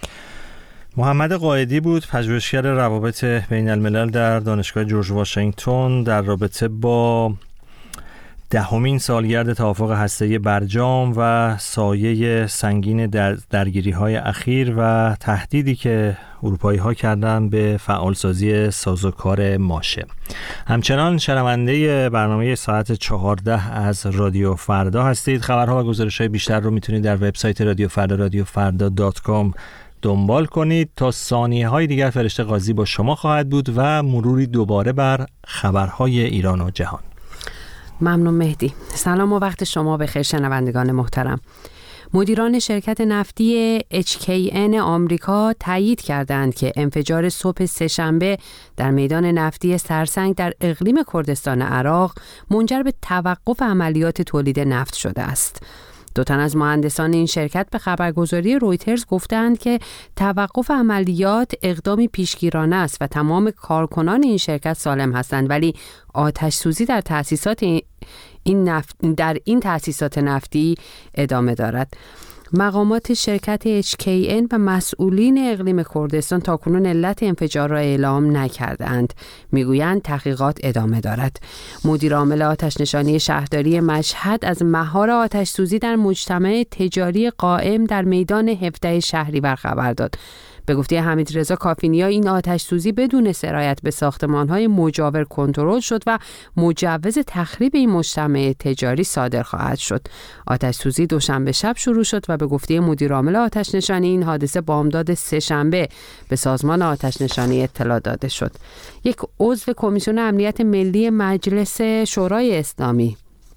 محمد قائدی بود، پژوهشگر روابط بین الملل در دانشگاه جورج واشنگتن، در رابطه با دهمین سالگرد توافق هسته‌ای برجام و سایه سنگین در درگیری‌های اخیر و تهدیدی که اروپایی‌ها کردن به فعالسازی سازوکار ماشه. همچنان شنونده برنامه ساعت چهارده از رادیو فردا هستید. خبرها و گزارش‌های بیشتر رو میتونید در وبسایت رادیو فردا رادیو فردا دات کام دنبال کنید. تا ثانیه‌های دیگر فرشته قاضی با شما خواهد بود و مروری دوباره بر خبرهای ایران و جهان. ممنون مهدی. سلام و وقت شما بخیر شنوندگان محترم. مدیران شرکت نفتی اچ کی ان آمریکا تایید کردند که انفجار صبح سه‌شنبه در میدان نفتی سرسنگ در اقلیم کردستان عراق منجر به توقف عملیات تولید نفت شده است. دو تن از مهندسان این شرکت به خبرگزاری رویترز گفتند که توقف عملیات اقدامی پیشگیرانه است و تمام کارکنان این شرکت سالم هستند، ولی آتش سوزی در تأسیسات این نفت در این تأسیسات نفتی ادامه دارد. مقامات شرکت اچ کی ان و مسئولین اقلیم کردستان تاکنون علت انفجار را اعلام نکردند. میگویند تحقیقات ادامه دارد. مدیر عامل آتش نشانی شهرداری مشهد از مهار آتش سوزی در مجتمع تجاری قائم در میدان هفده شهریور خبر داد. به گفته حمید رضا کافینیا این آتش سوزی بدون سرایت به ساختمان‌های مجاور کنترل شد و مجوز تخریب این مجتمع تجاری صادر خواهد شد. آتش سوزی دوشنبه شب شروع شد و به گفته مدیر عامل آتش نشانی این حادثه بامداد سه‌شنبه به سازمان آتش نشانی اطلاع داده شد. یک عضو کمیسیون امنیت ملی مجلس شورای اسلامی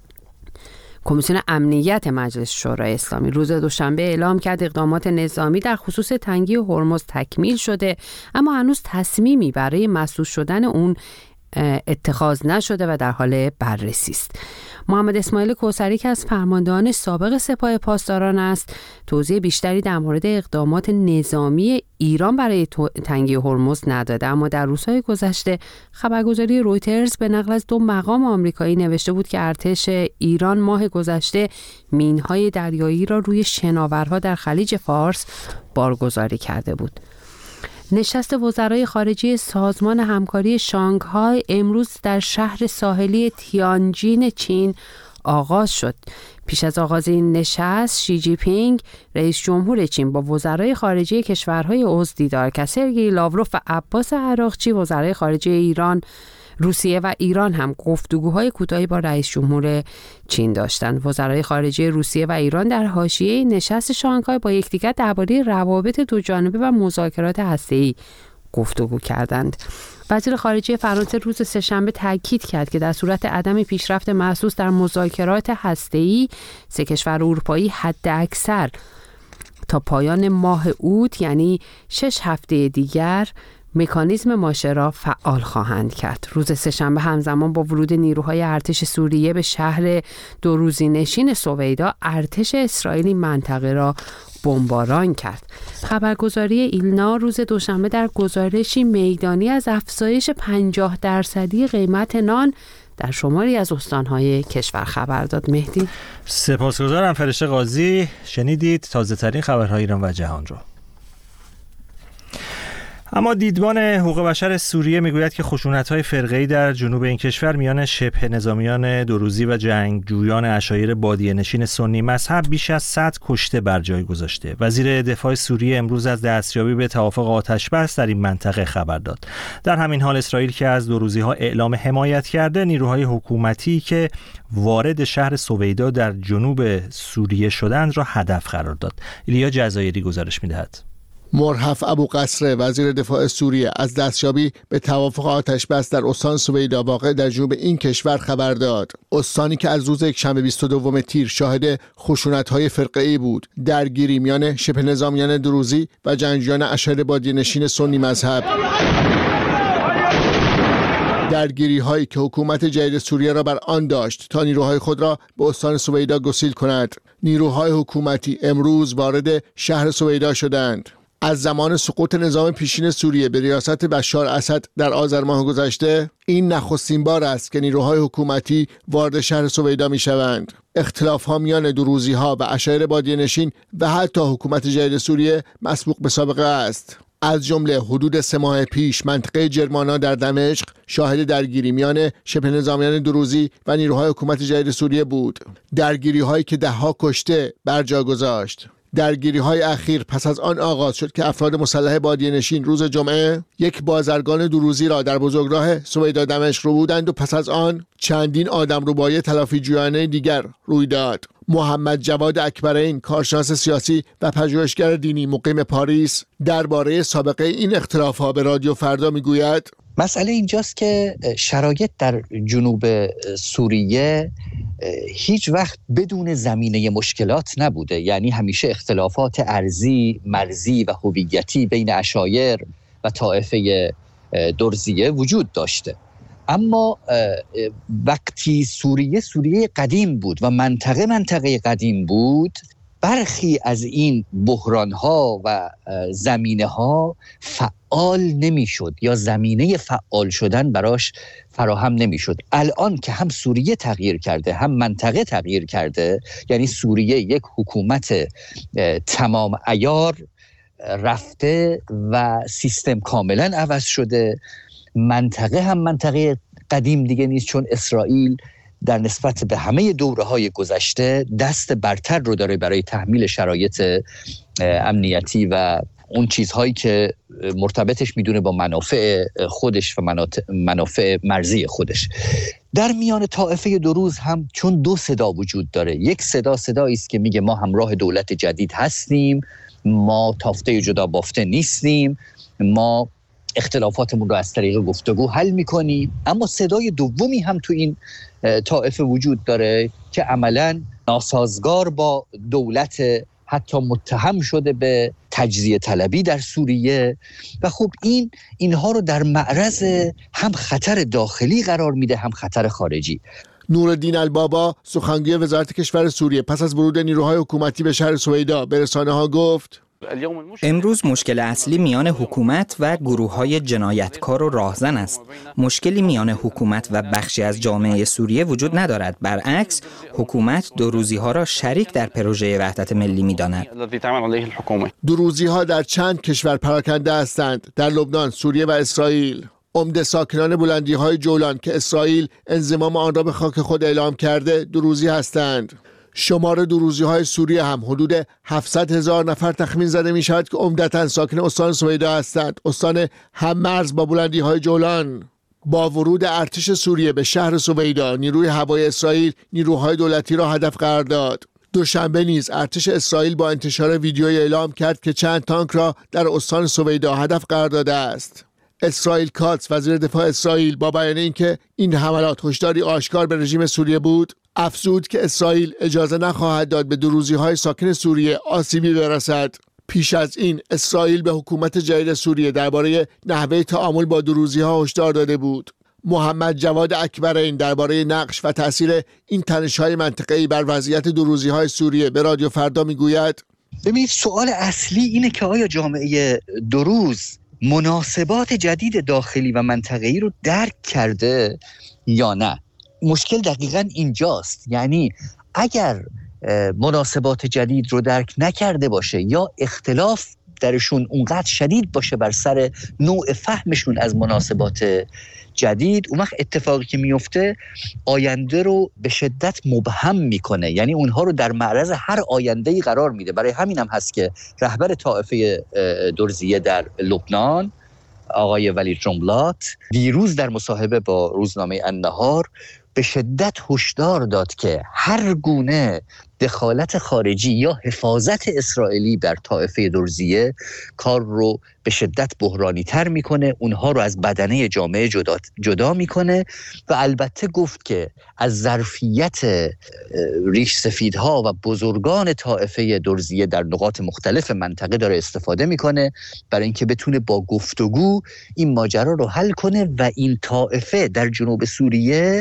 کمیسیون امنیت مجلس شورای اسلامی روز دوشنبه اعلام کرد اقدامات نظامی در خصوص تنگی هرمز تکمیل شده، اما هنوز تصمیمی برای مسدود شدن اون اتخاذ نشده و در حال بررسی است. محمد اسماعیل کوثری که از فرماندهان سابق سپاه پاسداران است، توضیح بیشتری در مورد اقدامات نظامی ایران برای تنگی هرمز نداده، اما در روزهای گذشته خبرگزاری رویترز به نقل از دو مقام آمریکایی نوشته بود که ارتش ایران ماه گذشته مین‌های دریایی را روی شناورها در خلیج فارس بارگذاری کرده بود. نشست وزرای خارجه سازمان همکاری شانگهای امروز در شهر ساحلی تیانجین چین آغاز شد. پیش از آغاز این نشست شی جی پینگ رئیس جمهور چین با وزرای خارجه کشورهای عضو دیدار کرد. سرگئی لاوروف و عباس عراقچی وزرای خارجه ایران، روسیه و ایران هم گفتگوهای کوتاهی با رئیس جمهور چین داشتند. وزرای خارجه روسیه و ایران در حاشیه نشست شانگهای با یکدیگر درباره روابط دوجانبه و مذاکرات هسته‌ای گفتگو کردند. وزیر خارجه فرانسه روز سه‌شنبه تاکید کرد که در صورت عدم پیشرفت محسوس در مذاکرات هسته‌ای، سه کشور اروپایی حد اکثر تا پایان ماه اوت یعنی شش هفته دیگر مکانیزم ماشه را فعال خواهند کرد. روز سه‌شنبه همزمان با ورود نیروهای ارتش سوریه به شهر دو روزی نشین سویدا، ارتش اسرائیلی منطقه را بمباران کرد. خبرگزاری ایلنا روز دوشنبه در گزارشی میدانی از افزایش پنجاه درصدی قیمت نان در شماری از استانهای کشور خبر داد. مهدی سپاسگزارم. فرشته قاضی. شنیدید تازه ترین خبرهای ایران و جهان را. اما دیدبان حقوق بشر سوریه میگوید که خشونت‌های فرقه‌ای در جنوب این کشور میان شبه نظامیان دوروزی و جنگجویان عشایر بادیه‌نشین سنی مذهب بیش از صد کشته بر جای گذاشته. وزیر دفاع سوریه امروز از دستیابی به توافق آتش‌بس در این منطقه خبر داد. در همین حال اسرائیل که از دوروزی‌ها اعلام حمایت کرده، نیروهای حکومتی که وارد شهر سویدا در جنوب سوریه شدند را هدف قرار داد. ایلیا جزایری گزارش می‌دهد. مرهف ابوقصر وزیر دفاع سوریه از دستیابی به توافق آتش‌بس در استان سویدا واقع در جنوب این کشور خبر داد. استانی که از روز یکشنبه بیست و دوم تیر شاهد خشونت‌های فرقه‌ای بود، درگیری میان شبه نظامیان دروزی و جنگجویان عشایر بادیه‌نشین سنی مذهب، درگیری هایی که حکومت جدید سوریه را بر آن داشت تا نیروهای خود را به استان سویدا گسیل کند. نیروهای حکومتی امروز وارد شهر سویدا شدند. از زمان سقوط نظام پیشین سوریه به ریاست بشار اسد در آذر ماه گذشته، این نخستین بار است که نیروهای حکومتی وارد شهر سویدا می شوند. اختلاف‌ها میان دروزی‌ها و عشایر بادیه‌نشین و حتی حکومت جدید سوریه مسبوق به سابقه است. از جمله حدود سه ماه پیش منطقه جرمانا در دمشق شاهد درگیری میان شبه نظامیان دروزی و نیروهای حکومت جدید سوریه بود. درگیری هایی که ده ها کشته بر جا گذاشت. درگیری های اخیر پس از آن آغاز شد که افراد مسلح بادیه نشین روز جمعه یک بازرگان دروزی را در بزرگراه سویدا دمشق رو بودند و پس از آن چندین آدمربایی تلافی جویانه دیگر روی داد. محمد جواد اکبرین، کارشناس سیاسی و پژوهشگر دینی مقیم پاریس، درباره سابقه این اختلاف‌ها به رادیو فردا میگوید: مسئله اینجاست که شرایط در جنوب سوریه هیچ وقت بدون زمینه مشکلات نبوده. یعنی همیشه اختلافات ارضی، مرزی و هویتی بین عشایر و طائفه درزیه وجود داشته. اما وقتی سوریه سوریه قدیم بود و منطقه منطقه قدیم بود، برخی از این بحران‌ها و زمینه‌ها فعال نمی‌شد یا زمینه فعال شدن براش فراهم نمی‌شد. الان که هم سوریه تغییر کرده هم منطقه تغییر کرده، یعنی سوریه یک حکومت تمام عیار رفته و سیستم کاملا عوض شده، منطقه هم منطقه قدیم دیگه نیست، چون اسرائیل در نسبت به همه دوره‌های گذشته دست برتر رو داره برای تحمیل شرایط امنیتی و اون چیزهایی که مرتبطش میدونه با منافع خودش و منافع مرزی خودش. در میان طائفه دروز هم چون دو صدا وجود داره، یک صدا صدایی است که میگه ما همراه دولت جدید هستیم، ما تافته جدا بافته نیستیم، ما اختلافاتمون رو از طریق گفتگو حل میکنیم. اما صدای دومی هم تو این طائفه وجود داره که عملاً ناسازگار با دولت، حتی متهم شده به تجزیه طلبی در سوریه و خب این اینها رو در معرض هم خطر داخلی قرار میده هم خطر خارجی. نورالدین البابا، سخنگوی وزارت کشور سوریه، پس از ورود نیروهای حکومتی به شهر سویدا به رسانه‌ها گفت: امروز مشکل اصلی میان حکومت و گروه‌های جنایتکار و راهزن است. مشکلی میان حکومت و بخشی از جامعه سوریه وجود ندارد. برعکس، حکومت دروزی‌ها را شریک در پروژه وحدت ملی می‌داند. دروزی‌ها در چند کشور پراکنده هستند: در لبنان، سوریه و اسرائیل. عمده ساکنان بلندی‌های جولان که اسرائیل انضمام آن را به خاک خود اعلام کرده، دروزی هستند. شمار دروزی‌های سوریه هم حدود هفتصد هزار نفر تخمین زده می شود که عمدتاً ساکن استان سویدا هستند، استان هم مرز با بلندی‌های جولان. با ورود ارتش سوریه به شهر سویدا، نیروی هوایی اسرائیل نیروهای دولتی را هدف قرار داد. دوشنبه نیز ارتش اسرائیل با انتشار ویدیویی اعلام کرد که چند تانک را در استان سویدا هدف قرار داده است. اسرائیل کاتس، وزیر دفاع اسرائیل، با بیان اینکه این حملات هشداری آشکار به رژیم سوریه بود، افزود که اسرائیل اجازه نخواهد داد به دروزی‌های ساکن سوریه آسیبی برسد. پیش از این اسرائیل به حکومت جدید سوریه درباره نحوه تعامل با دروزی‌ها هشدار داده بود. محمد جواد اکبرین درباره نقش و تأثیر این تنش‌های منطقه‌ای بر وضعیت دروزی‌های سوریه به رادیو فردا میگوید: ببینید، سوال اصلی اینه که آیا جامعه دروز مناسبات جدید داخلی و منطقه‌ای رو درک کرده یا نه. مشکل دقیقاً اینجاست. یعنی اگر مناسبات جدید رو درک نکرده باشه یا اختلاف درشون اونقدر شدید باشه بر سر نوع فهمشون از مناسبات جدید، اون وقت اتفاقی که میفته آینده رو به شدت مبهم میکنه، یعنی اونها رو در معرض هر آینده‌ای قرار میده. برای همین هم هست که رهبر طائفه درزیه در لبنان آقای ولید جنبلاط دیروز در مصاحبه با روزنامه النهار به شدت هشدار داد که هر گونه دخالت خارجی یا حفاظت اسرائیلی بر طائفه درزیه کار رو به شدت بحرانی تر میکنه، اونها رو از بدنه جامعه جدا, جدا میکنه و البته گفت که از ظرفیت ریش سفیدها و بزرگان طائفه درزیه در نقاط مختلف منطقه داره استفاده میکنه برای اینکه بتونه با گفتگو این ماجرا رو حل کنه و این طائفه در جنوب سوریه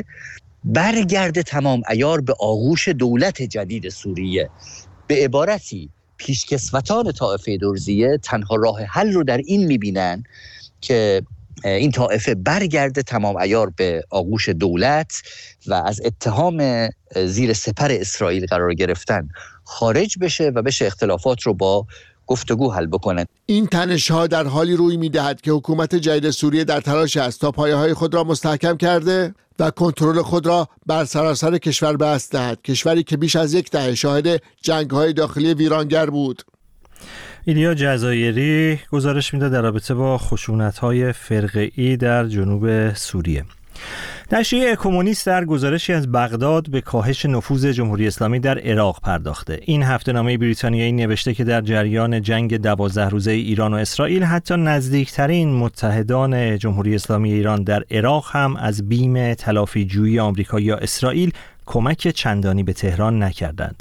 برگرده تمام عیار به آغوش دولت جدید سوریه. به عبارتی پیشکسوتان طائفه درزیه تنها راه حل رو در این میبینن که این طائفه برگرده تمام عیار به آغوش دولت و از اتهام زیر سپر اسرائیل قرار گرفتن خارج بشه و بشه اختلافات رو با گفتگو حل بکنند. این تنش‌ها در حالی روی می‌دهد که حکومت جدید سوریه در تلاش است تا پایه‌های خود را مستحکم کرده و کنترل خود را بر سراسر کشور بسط دهد، کشوری که بیش از یک دهه شاهد جنگ‌های داخلی ویرانگر بود. ایلیا جزایری گزارش میده در رابطه با خشونت‌های فرقه‌ای در جنوب سوریه. نشریه اکومونیست در گزارشی از بغداد به کاهش نفوذ جمهوری اسلامی در عراق پرداخته. این هفته‌نامه بریتانیایی نوشته که در جریان جنگ دوازده روزه ایران و اسرائیل حتی نزدیکترین متحدان جمهوری اسلامی ایران در عراق هم از بیم تلافی جویی آمریکا یا اسرائیل کمک چندانی به تهران نکردند.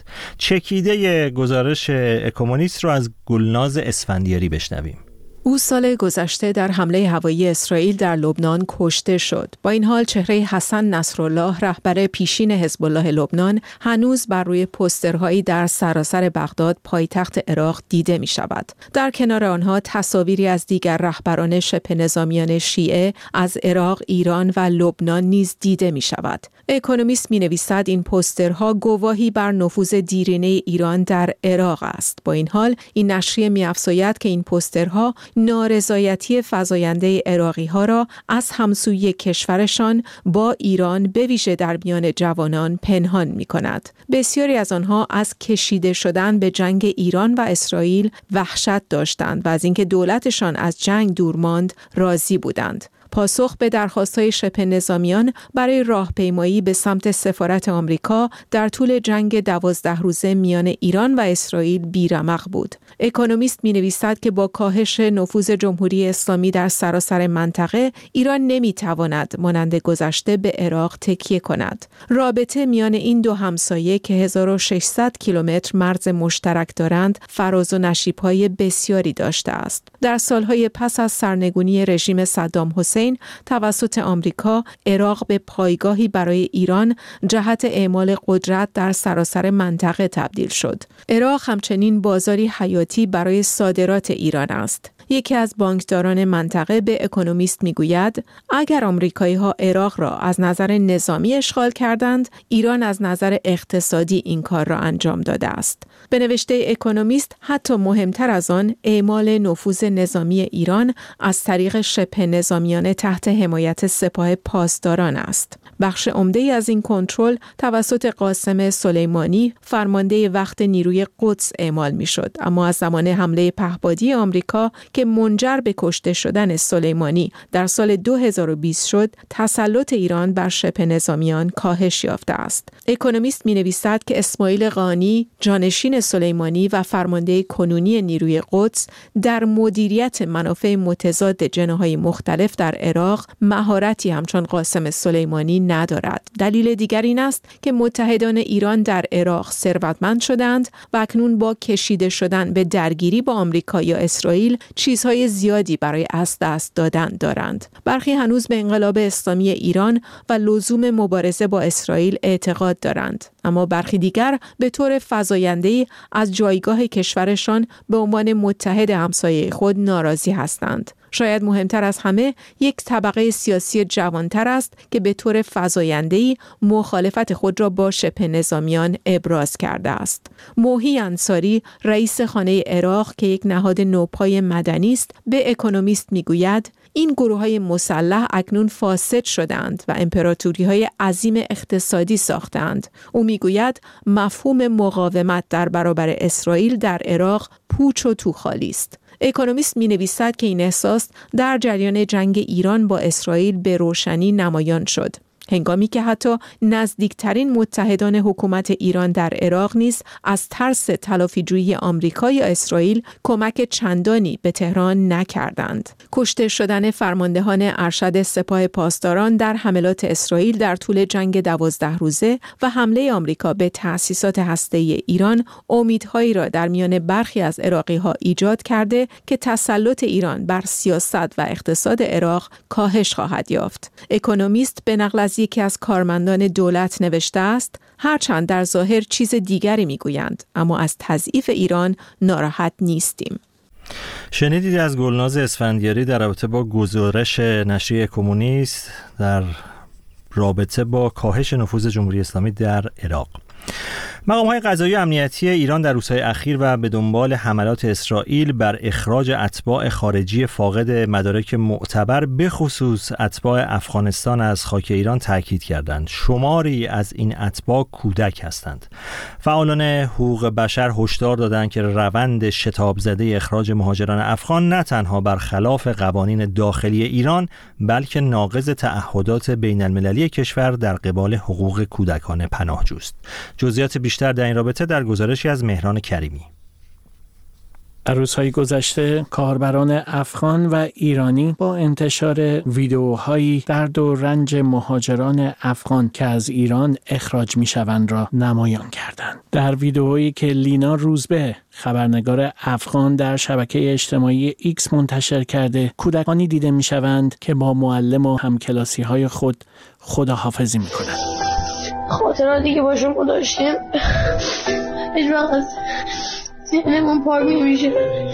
چکیده گزارش اکومونیست رو از گلناز اسفندیاری بشنویم. او سال گذشته در حمله هوایی اسرائیل در لبنان کشته شد. با این حال چهره حسن نصرالله رهبر پیشین حزب الله لبنان هنوز بر روی پوسترهایی در سراسر بغداد پایتخت عراق دیده می شود. در کنار آنها تصاویری از دیگر رهبران شبه نظامیان شیعه از عراق، ایران و لبنان نیز دیده می شود. اکونومیست می نویسد این پوسترها گواهی بر نفوذ دیرینه ایران در عراق است. با این حال این نشریه می افزاید که این پوسترها نارضایتی فزاینده عراقی ها را از همسویی کشورشان با ایران به ویژه در میان جوانان پنهان می کند. بسیاری از آنها از کشیده شدن به جنگ ایران و اسرائیل وحشت داشتند و از اینکه دولتشان از جنگ دور ماند راضی بودند. پاسخ به درخواست‌های شبه نظامیان برای راهپیمایی به سمت سفارت آمریکا در طول جنگ دوازده روزه میان ایران و اسرائیل بیرمق بود. اکونومیست می‌نویسد که با کاهش نفوذ جمهوری اسلامی در سراسر منطقه، ایران نمی‌تواند مانند گذشته به عراق تکیه کند. رابطه میان این دو همسایه که هزار و ششصد کیلومتر مرز مشترک دارند، فراز و نشیب‌های بسیاری داشته است. در سالهای پس از سرنگونی رژیم صدام حسین توسط آمریکا، عراق به پایگاهی برای ایران جهت اعمال قدرت در سراسر منطقه تبدیل شد. عراق همچنین بازاری حیاتی برای صادرات ایران است. یکی از بانکداران منطقه به اکونومیست میگوید اگر آمریکایی‌ها عراق را از نظر نظامی اشغال کردند، ایران از نظر اقتصادی این کار را انجام داده است. به نوشته اکونومیست حتی مهمتر از آن اعمال نفوذ نظامی ایران از طریق شبه نظامیان تحت حمایت سپاه پاسداران است. بخش عمده‌ای از این کنترل توسط قاسم سلیمانی فرمانده وقت نیروی قدس اعمال می‌شد، اما از زمان حمله پهپادی آمریکا که منجر به کشته شدن سلیمانی در سال دو هزار و بیست شد، تسلط ایران بر شبه نظامیان کاهش یافته است. اکونومیست می‌نویسد که اسماعیل قانی، جانشین سلیمانی و فرمانده کنونی نیروی قدس، در مدیریت منافع متضاد جناح‌های مختلف در عراق مهارتی همچون قاسم سلیمانی ندارد. دلیل دیگر این است که متحدان ایران در عراق ثروتمند شدند و اکنون با کشیده شدن به درگیری با آمریکا یا اسرائیل چیزهای زیادی برای از دست دادن دارند. برخی هنوز به انقلاب اسلامی ایران و لزوم مبارزه با اسرائیل اعتقاد دارند، اما برخی دیگر به طور فزاینده‌ای از جایگاه کشورشان به عنوان متحد همسایه خود ناراضی هستند. شاید مهمتر از همه یک طبقه سیاسی جوانتر است که به طور فزاینده‌ای مخالفت خود را با شبه نظامیان ابراز کرده است. موحی انصاری، رئیس خانه عراق که یک نهاد نوپای مدنی است، به اکونومیست میگوید این گروه‌های مسلح اکنون فاسد شدند و امپراتوری‌های عظیم اقتصادی ساختند. او میگوید مفهوم مقاومت در برابر اسرائیل در عراق پوچ و توخالی است. اکونومیست می نویسد که این احساس در جریان جنگ ایران با اسرائیل به روشنی نمایان شد. هنگامی که حتی نزدیکترین متحدان حکومت ایران در عراق نیز از ترس تلافیجویی آمریکا یا اسرائیل کمک چندانی به تهران نکردند. کشته شدن فرماندهان ارشد سپاه پاسداران در حملات اسرائیل در طول جنگ دوازده روزه و حمله آمریکا به تأسیسات هسته‌ای ایران امیدهایی را در میان برخی از عراقی‌ها ایجاد کرده که تسلط ایران بر سیاست و اقتصاد عراق کاهش خواهد یافت. اکونومیست به نقل از یکی از کارمندان دولت نوشته است: هرچند در ظاهر چیز دیگری میگویند، اما از تضعیف ایران ناراحت نیستیم. شنیدید از گلناز اسفندیاری در رابطه با گزارش نشریه کمونیست در رابطه با کاهش نفوذ جمهوری اسلامی در عراق. مقام‌های قضایی و امنیتی ایران در روزهای اخیر و به دنبال حملات اسرائیل بر اخراج اتباع خارجی فاقد مدارک معتبر به خصوص اتباع افغانستان از خاک ایران تاکید کردند. شماری از این اتباع کودک هستند. فعالان حقوق بشر هشدار دادند که روند شتاب زده اخراج مهاجران افغان نه تنها برخلاف قوانین داخلی ایران بلکه ناقض تعهدات بین المللی کشور در قبال حقوق کودکان پناهجوست. جزئیات بیشتر در این رابطه در گزارشی از مهران کریمی. در روزهای گذشته کاربران افغان و ایرانی با انتشار ویدئوهایی درد و رنج مهاجران افغان که از ایران اخراج میشوند را نمایان کردند. در ویدئویی که لینا روزبه خبرنگار افغان در شبکه اجتماعی ایکس منتشر کرده، کودکانی دیده میشوند که با معلم و همکلاسی های خود خداحافظی میکنند. خاطراتی که با شما داشتیم هیچ وقت ذهنمون پاک نمیشه.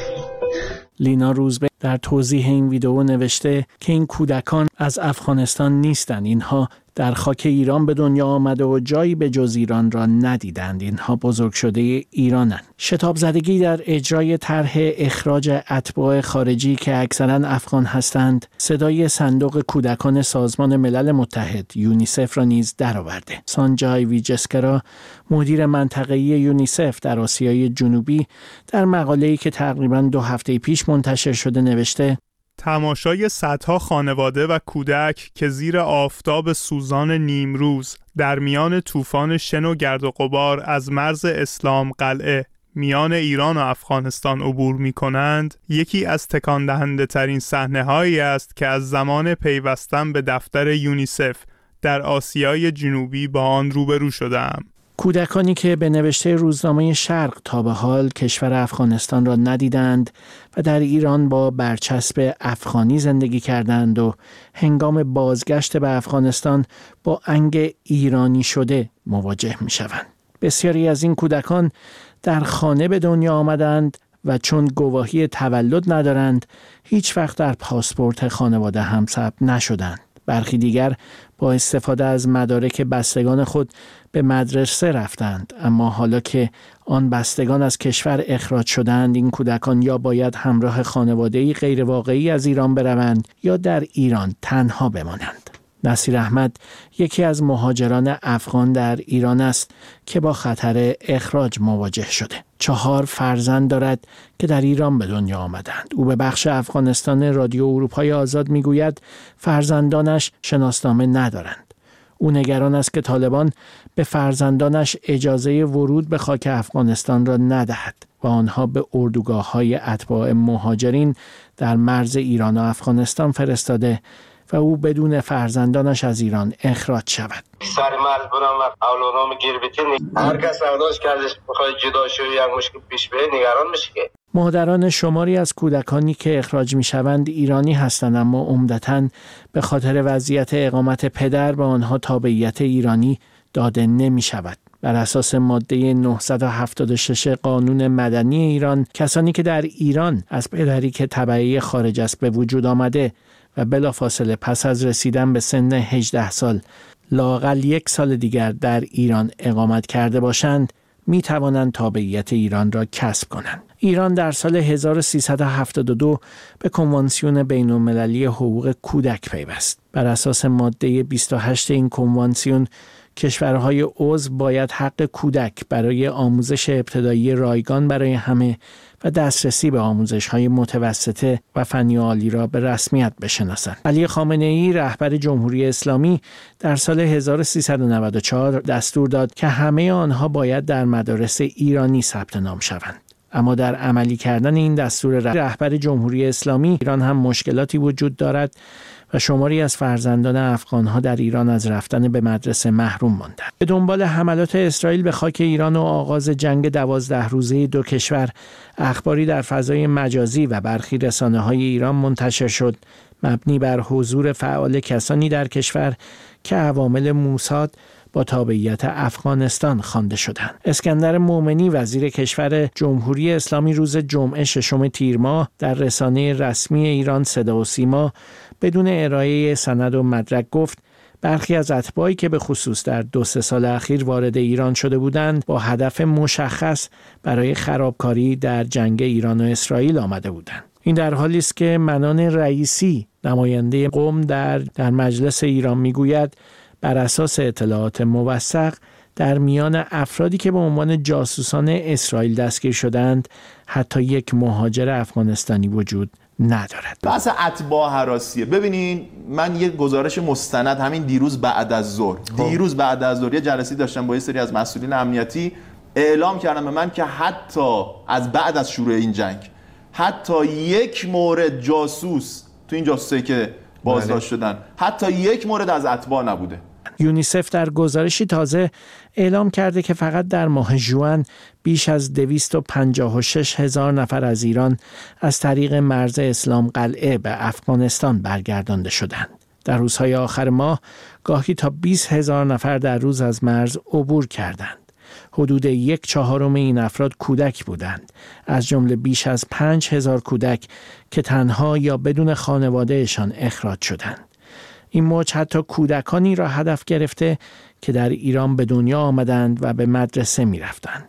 لینا روزبه در توضیح این ویدئو نوشته که این کودکان از افغانستان نیستند. اینها در خاک ایران به دنیا آمده و جایی به جز ایران را ندیدند. اینها بزرگ شده ایرانند. شتاب زدگی در اجرای طرح اخراج اتباع خارجی که اکثرا افغان هستند، صدای صندوق کودکان سازمان ملل متحد یونیسف را نیز درآورده. سانجای ویجسکرا، مدیر منطقه‌ای یونیسف در آسیای جنوبی، در مقاله‌ای که تقریباً دو هفته پیش منتشر شده نوشته: تماشای صدها خانواده و کودک که زیر آفتاب سوزان نیمروز در میان طوفان شن و گرد و غبار از مرز اسلام قلعه میان ایران و افغانستان عبور می کنند، یکی از تکان دهنده ترین صحنه هایی است که از زمان پیوستن به دفتر یونیسف در آسیای جنوبی با آن روبرو شدم. کودکانی که به نوشته روزنامه شرق تا به حال کشور افغانستان را ندیدند و در ایران با برچسب افغانی زندگی کردند و هنگام بازگشت به افغانستان با انگ ایرانی شده مواجه می شوند. بسیاری از این کودکان در خانه به دنیا آمدند و چون گواهی تولد ندارند هیچ وقت در پاسپورت خانواده هم ثبت نشدند. برخی دیگر با استفاده از مدارک بستگان خود به مدرسه رفتند، اما حالا که آن بستگان از کشور اخراج شدند، این کودکان یا باید همراه خانواده‌ای غیر واقعی از ایران بروند یا در ایران تنها بمانند. نصیر احمد یکی از مهاجران افغان در ایران است که با خطر اخراج مواجه شده. چهار فرزند دارد که در ایران به دنیا آمدند. او به بخش افغانستان رادیو اروپای آزاد میگوید فرزندانش شناسنامه ندارند. او نگران است که طالبان به فرزندانش اجازه ورود به خاک افغانستان را ندهد و آنها به اردوگاه‌های اتباع مهاجرین در مرز ایران و افغانستان فرستاده و او بدون فرزندانش از ایران اخراج شود. سر مرز برم و اولادام گیر بیتین، هر کس اولادش کردش بخواد جدا شد یا مشکل پیش بیاد نگران میشه. مادران شماری از کودکانی که اخراج میشوند ایرانی هستند، اما عمدتاً به خاطر وضعیت اقامت پدر به آنها تابعیت ایرانی داده نمی شود. بر اساس ماده نهصد و هفتاد و شش قانون مدنی ایران، کسانی که در ایران از پدری که تبعه خارج است به وجود آمده و بلافاصله پس از رسیدن به سن هجده سال لااقل یک سال دیگر در ایران اقامت کرده باشند، می توانند تابعیت ایران را کسب کنند. ایران در سال هزار و سیصد و هفتاد و دو به کنوانسیون بین‌المللی حقوق کودک پیوست. بر اساس ماده بیست و هشت این کنوانسیون، کشورهای عضو باید حق کودک برای آموزش ابتدایی رایگان برای همه و دسترسی به آموزش‌های متوسطه و فنی عالی را به رسمیت بشناسند. علی خامنه‌ای رهبر جمهوری اسلامی در سال هزار و سیصد و نود و چهار دستور داد که همه آنها باید در مدارس ایرانی ثبت نام شوند. اما در عملی کردن این دستور رهبر جمهوری اسلامی ایران هم مشکلاتی وجود دارد و شماری از فرزندان افغان‌ها در ایران از رفتن به مدرسه محروم ماندند. به دنبال حملات اسرائیل به خاک ایران و آغاز جنگ دوازده روزه دو کشور، اخباری در فضای مجازی و برخی رسانه‌های ایران منتشر شد مبنی بر حضور فعال کسانی در کشور که عوامل موساد با تابعیت افغانستان خوانده شدند. اسکندر مومنی وزیر کشور جمهوری اسلامی روز جمعه ششم تیر ماه در رسانه رسمی ایران صدا و سیما بدون ارائه سند و مدرک گفت برخی از اتباعی که به خصوص در دو سه سال اخیر وارد ایران شده بودند با هدف مشخص برای خرابکاری در جنگ ایران و اسرائیل آمده بودند. این در حالی است که منان رئیسی نماینده قم در در مجلس ایران میگوید بر اساس اطلاعات موثق در میان افرادی که به عنوان جاسوسان اسرائیل دستگیر شدند حتی یک مهاجر افغانستانی وجود ندارد. بحث اتباع هراسیه. ببینین من یه گزارش مستند همین دیروز بعد از ظهر دیروز بعد از ظهر یه جلسه داشتم با یه سری از مسئولین امنیتی، اعلام کردم به من که حتی از بعد از شروع این جنگ حتی یک مورد جاسوس تو این جاسوسایی که بازداشت شدن حتی یک مورد از اتباع نبوده. یونیسف در گزارشی تازه اعلام کرده که فقط در ماه ژوئن بیش از دویست و پنجاه و شش هزار نفر از ایران از طریق مرز اسلام قلعه به افغانستان برگردانده شدند. در روزهای آخر ماه گاهی تا بیست هزار نفر در روز از مرز عبور کردند. حدود یک چهارم این افراد کودک بودند، از جمله بیش از پنج هزار کودک که تنها یا بدون خانوادهشان اخراج شدند. این موج حتی کودکانی را هدف گرفته که در ایران به دنیا آمدند و به مدرسه می رفتند.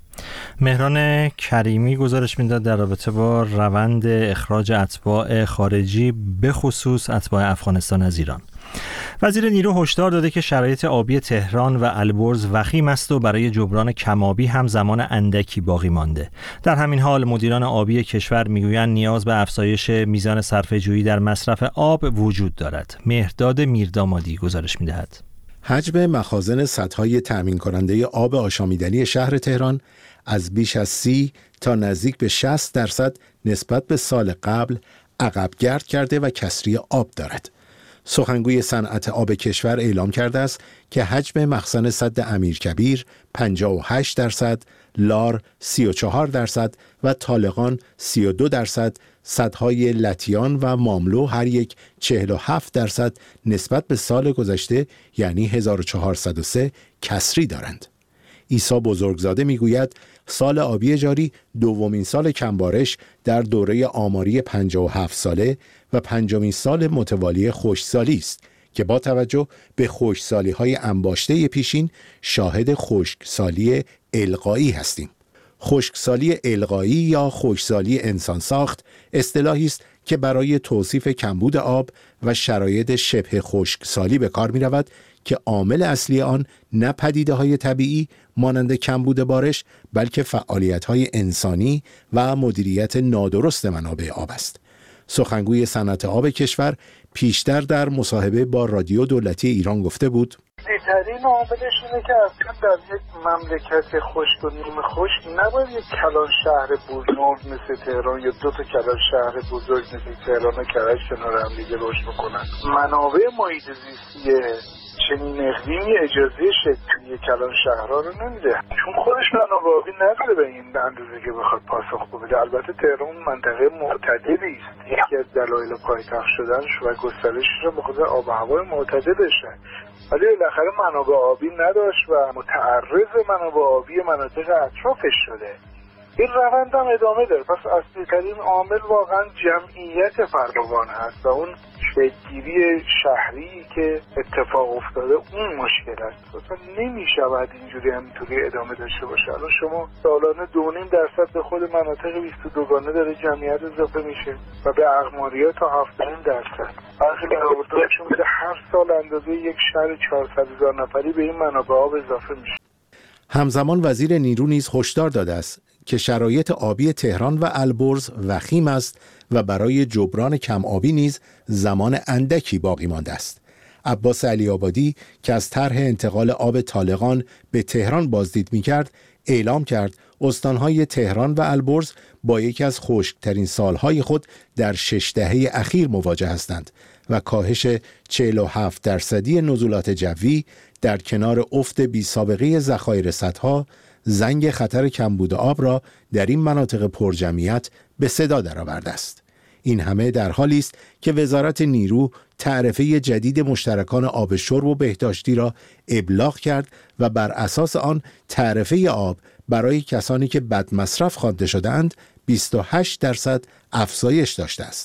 مهران کریمی گزارش میداد در رابطه با روند اخراج اتباع خارجی به خصوص اتباع افغانستان از ایران. وزیر نیرو هشدار داده که شرایط آبی تهران و البرز وخیم است و برای جبران کم‌آبی هم زمان اندکی باقی مانده. در همین حال مدیران آبی کشور میگویند نیاز به افزایش میزان صرفه‌جویی در مصرف آب وجود دارد. مهرداد میردامادی گزارش میدهد. حجم مخازن سدهای تأمین کننده آب آشامیدنی شهر تهران از بیش از سی تا نزدیک به شصت درصد نسبت به سال قبل عقب گرد کرده و کسری آب دارد. سخنگوی صنعت آب کشور اعلام کرده است که حجم مخزن سد امیرکبیر پنجاه و هشت درصد، لار سی و چهار درصد و طالقان سی و دو درصد، سدهای لطیان و ماملو هر یک چهل و هفت درصد نسبت به سال گذشته یعنی هزار و چهارصد و سه کسری دارند. عیسی بزرگزاده میگوید سال آبی جاری دومین سال کمبارش در دوره آماری پنجاه و هفت ساله و پنجمین سال متوالی خشکسالی است که با توجه به خشکسالی‌های انباشته پیشین شاهد خشکسالی القایی هستیم. خشکسالی القایی یا خشکسالی انسان ساخت اصطلاحی است که برای توصیف کمبود آب و شرایط شبه خشکسالی به کار می‌رود که عامل اصلی آن نه پدیده‌های طبیعی مانند کمبود بارش بلکه فعالیت‌های انسانی و مدیریت نادرست منابع آب است. سخنگوی صنعت آب کشور پیشتر در مصاحبه با رادیو دولتی ایران گفته بود دیترین عاملش اینه که اصلا در یک مملکت خشک و نیمه خشک نباید یک کلان شهر بزرگ مثل تهران یا دو تا کلان شهر بزرگ مثل تهران و کرج کنار هم دیگه رشد بکنن. منابع محیط زیستی چنین اقلیمی اجازه شکلی کلان شهرها رو نمیده، چون خودش منابع آبی نداره به این اندازه که بخواد پاسخ بده. البته تهران منطقه معتدلی است، یکی از دلایل پایتخت شدنش و گسترشش رو به خاطر آب و هوای معتدلشه، ولی بالاخره منابع آبی نداشت و متعرض منابع آبی مناطق اطرافش شده. این روند هم ادامه داره. پس اصلی ترین عامل واقعا جمعیت فربگان هست و اون شکل‌گیری شهری که اتفاق افتاده اون مشکل است. اصلا نمی‌شود اینجوری همینطوری ادامه داشته باشه. الان شما سالانه دو و نیم درصد به خود مناطق بیست و دو گانه داره جمعیت اضافه میشه و به اقماری‌ها تا هفت و نیم درصد. برخی لابراتوارشون میده هر سال اندازه یک شهر چهارصد هزار نفری به این منابع آب اضافه میشه. همزمان وزیر نیرو نیز هشدار داده است که شرایط آبی تهران و البرز وخیم است و برای جبران کم آبی نیز زمان اندکی باقی مانده است. عباس علی آبادی که از طرح انتقال آب طالقان به تهران بازدید می‌کرد، اعلام کرد استانهای تهران و البرز با یکی از خشک‌ترین سالهای خود در شش دهه اخیر مواجه هستند و کاهش چهل و هفت درصدی نزولات جوی در کنار افت بی سابقه ذخایر سدها زنگ خطر کمبود آب را در این مناطق پرجمعیت به صدا درآورده است. این همه در حالی است که وزارت نیرو تعرفه جدید مشترکان آب شرب و بهداشتی را ابلاغ کرد و بر اساس آن تعرفه آب برای کسانی که بد مصرف خوانده شده‌اند بیست و هشت درصد افزایش داشته است.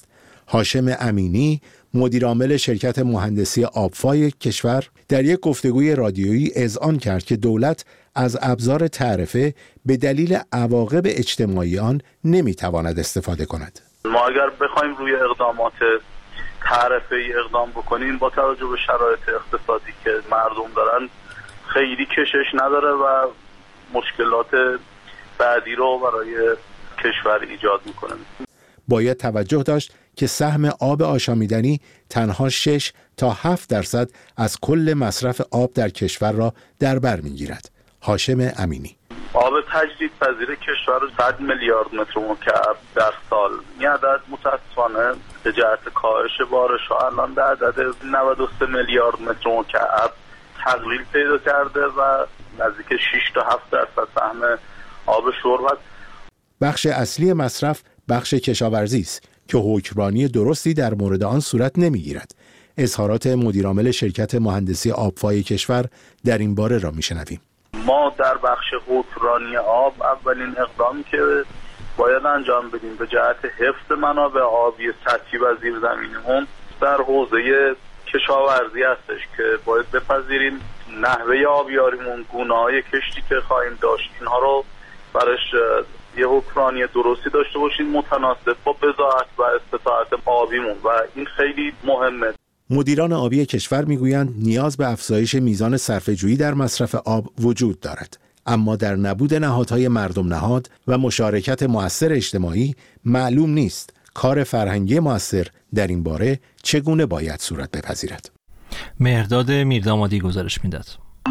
هاشم امینی مدیرعامل شرکت مهندسی آبفای کشور در یک گفتگوی رادیویی اذعان کرد که دولت از ابزار تعرفه به دلیل عواقب اجتماعی آن نمیتواند استفاده کند. ما اگر بخوایم روی اقدامات تعرفه‌ای اقدام بکنیم با توجه به شرایط اقتصادی که مردم دارن خیلی کشش نداره و مشکلات بعدی رو برای کشور ایجاد میکنه. باید توجه داشت که سهم آب آشامیدنی تنها شش تا هفت درصد از کل مصرف آب در کشور را در بر میگیرد. هاشم امینی: آب تجدیدپذیر کشور صد میلیارد متر مکعب در سال. این عدد متاسفانه به جهت کاهش بارش‌ها الان به عدد نود و سه میلیارد متر مکعب تقلیل پیدا کرده و نزدیک شش تا هفت درصد سهم آب شرب است. بخش اصلی مصرف بخش کشاورزی است که حکمرانی درستی در مورد آن صورت نمیگیرد. اظهارات مدیرعامل شرکت مهندسی آبفای کشور در این باره را میشنویم. ما در بخش حکمرانی آب اولین اقدامی که باید انجام بدیم به جهت حفظ منابع آبی سطحی و زیرزمینیمون در حوزه کشاورزی هستش که باید بپذیریم نحوه آبیاریمون، گونه‌های کشتی که خواهیم داشت اینها رو برش یه حکمرانی درستی داشته باشیم متناسب با بضاعت و استطاعت آبیمون و این خیلی مهمه. مدیران آبی کشور میگویند نیاز به افزایش میزان صرفه‌جویی در مصرف آب وجود دارد، اما در نبود نهادهای مردم نهاد و مشارکت مؤثر اجتماعی معلوم نیست کار فرهنگی مؤثر در این باره چگونه باید صورت بپذیرد. مهرداد میردامادی گزارش میداد.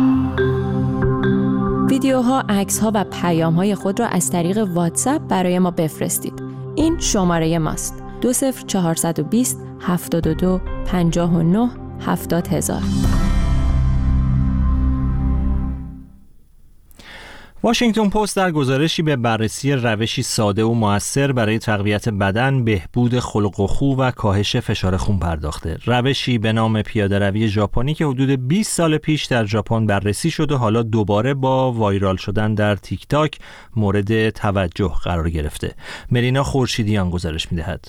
ویدیوها، عکس‌ها و پیام‌های خود را از طریق واتساپ برای ما بفرستید. این شماره ماست: دو صفر چهارصد و بیست هفتاد و دو پنجاه و نه هفتاد هزار. واشنگتن پست در گزارشی به بررسی روشی ساده و مؤثر برای تقویت بدن، بهبود خلق و خو و کاهش فشار خون پرداخته. روشی به نام پیاده‌روی ژاپنی که حدود بیست سال پیش در ژاپن بررسی شد و حالا دوباره با وایرال شدن در تیک تاک مورد توجه قرار گرفته. ملینا خورشیدیان گزارش می‌دهد.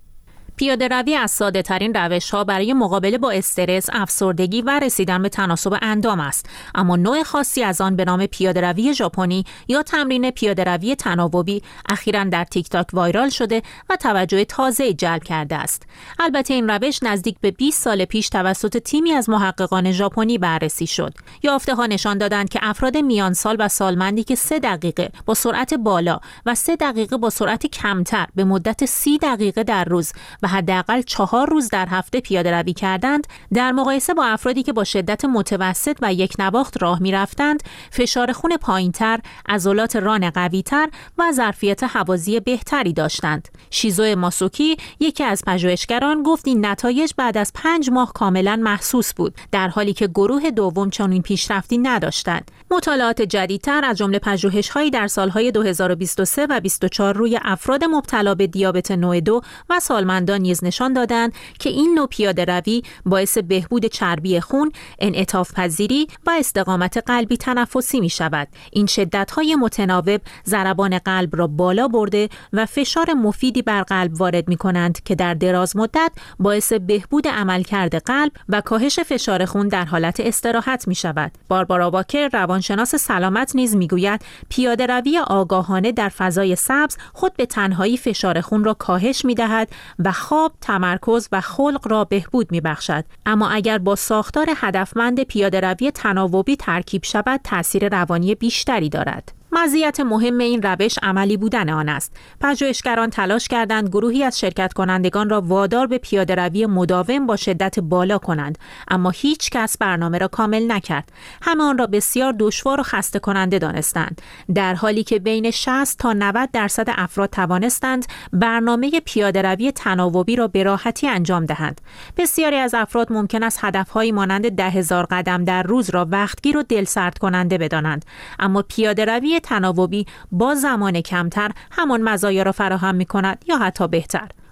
پیاده روی از ساده ترین روش ها برای مقابله با استرس، افسردگی و رسیدن به تناسب اندام است، اما نوع خاصی از آن به نام پیاده روی ژاپنی یا تمرین پیاده روی تناوبی اخیراً در تیک تاک وایرال شده و توجه تازه جلب کرده است. البته این روش نزدیک به بیست سال پیش توسط تیمی از محققان ژاپنی بررسی شد. یافته‌ها نشان دادند که افراد میان سال و سالمندی که سه دقیقه با سرعت بالا و سه دقیقه با سرعت کمتر به مدت سی دقیقه در روز و حداقل چهار روز در هفته پیاده روی کردند، در مقایسه با افرادی که با شدت متوسط و یک نواخت راه می رفتند، فشار خون پایینتر، عضلات ران قویتر و ظرفیت هوازی بهتری داشتند. شیزو ماسوکی، یکی از پژوهشگران، گفت این نتایج بعد از پنج ماه کاملا محسوس بود، در حالی که گروه دوم چنین پیشرفتی نداشتند. مطالعات جدیدتر از جمله پژوهش‌هایی در سالهای دو هزار و بیست و سه و بیست و چهار روی افراد مبتلا به دیابت نوع دو و سالمندان نیز نشان دادند که این نوع پیاده روی باعث بهبود چربی خون، انعطاف پذیری و استقامت قلبی تنفسی می شود. این شدت‌های متناوب ضربان قلب را بالا برده و فشار مفیدی بر قلب وارد می کنند که در دراز مدت باعث بهبود عملکرد قلب و کاهش فشار خون در حالت استراحت می شود. باربارا واکر، روانشناس سلامت، نیز می گوید پیاده روی آگاهانه در فضای سبز خود به تنهایی فشار خون را کاهش می دهد و خواب، تمرکز و خلق را بهبود می‌بخشد. اما اگر با ساختار هدفمند پیاده روی تناوبی ترکیب شود، تأثیر روانی بیشتری دارد. مزیت مهم این روش عملی بودن آن است. پژوهشگران تلاش کردند گروهی از شرکت کنندگان را وادار به پیاده روی مداوم با شدت بالا کنند، اما هیچ کس برنامه را کامل نکرد. همه آن را بسیار دشوار و خسته کننده دانستند، در حالی که بین شصت تا نود درصد افراد توانستند برنامه پیاده روی تناوبی را به راحتی انجام دهند. بسیاری از افراد ممکن است هدفهایی مانند ده هزار قدم در روز را وقتگیر و دلسرد کننده بدانند، اما پیاده روی تناوبی با زمان کمتر همان مزایا را فراهم می کند یا حتی بهتر.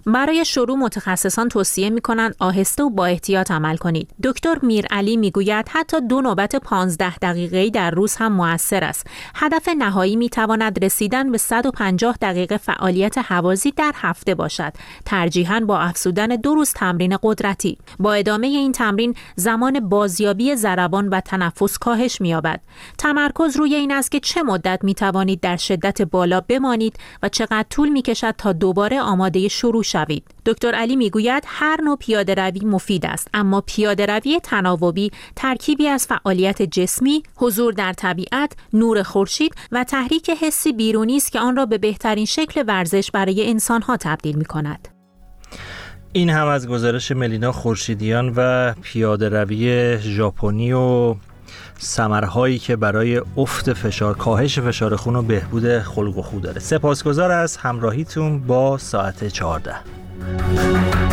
برای شروع متخصصان توصیه می‌کنند آهسته و با احتیاط عمل کنید. دکتر میرعلی میگوید حتی دو نوبت پانزده دقیقه‌ای در روز هم مؤثر است. هدف نهایی می‌تواند رسیدن به صد و پنجاه دقیقه فعالیت هوازی در هفته باشد، ترجیحاً با افزودن دو روز تمرین قدرتی. با ادامه این تمرین زمان بازیابی ضربان و تنفس کاهش می‌یابد. تمرکز روی این است که چه مدت می‌توانید در شدت بالا بمانید و چقدر طول می‌کشد تا دوباره آماده شروع شوید. دکتر علی میگوید هر نوع پیاده روی مفید است، اما پیاده روی تناوبی ترکیبی از فعالیت جسمی، حضور در طبیعت، نور خورشید و تحریک حسی بیرونی است که آن را به بهترین شکل ورزش برای انسان‌ها تبدیل می‌کند. این هم از گزارش ملینا خورشیدیان و پیاده روی ژاپنی و ثمرهایی که برای افت فشار، کاهش فشار خون و بهبود خلق و خو داره. سپاسگزار از همراهیتون با ساعت چهارده.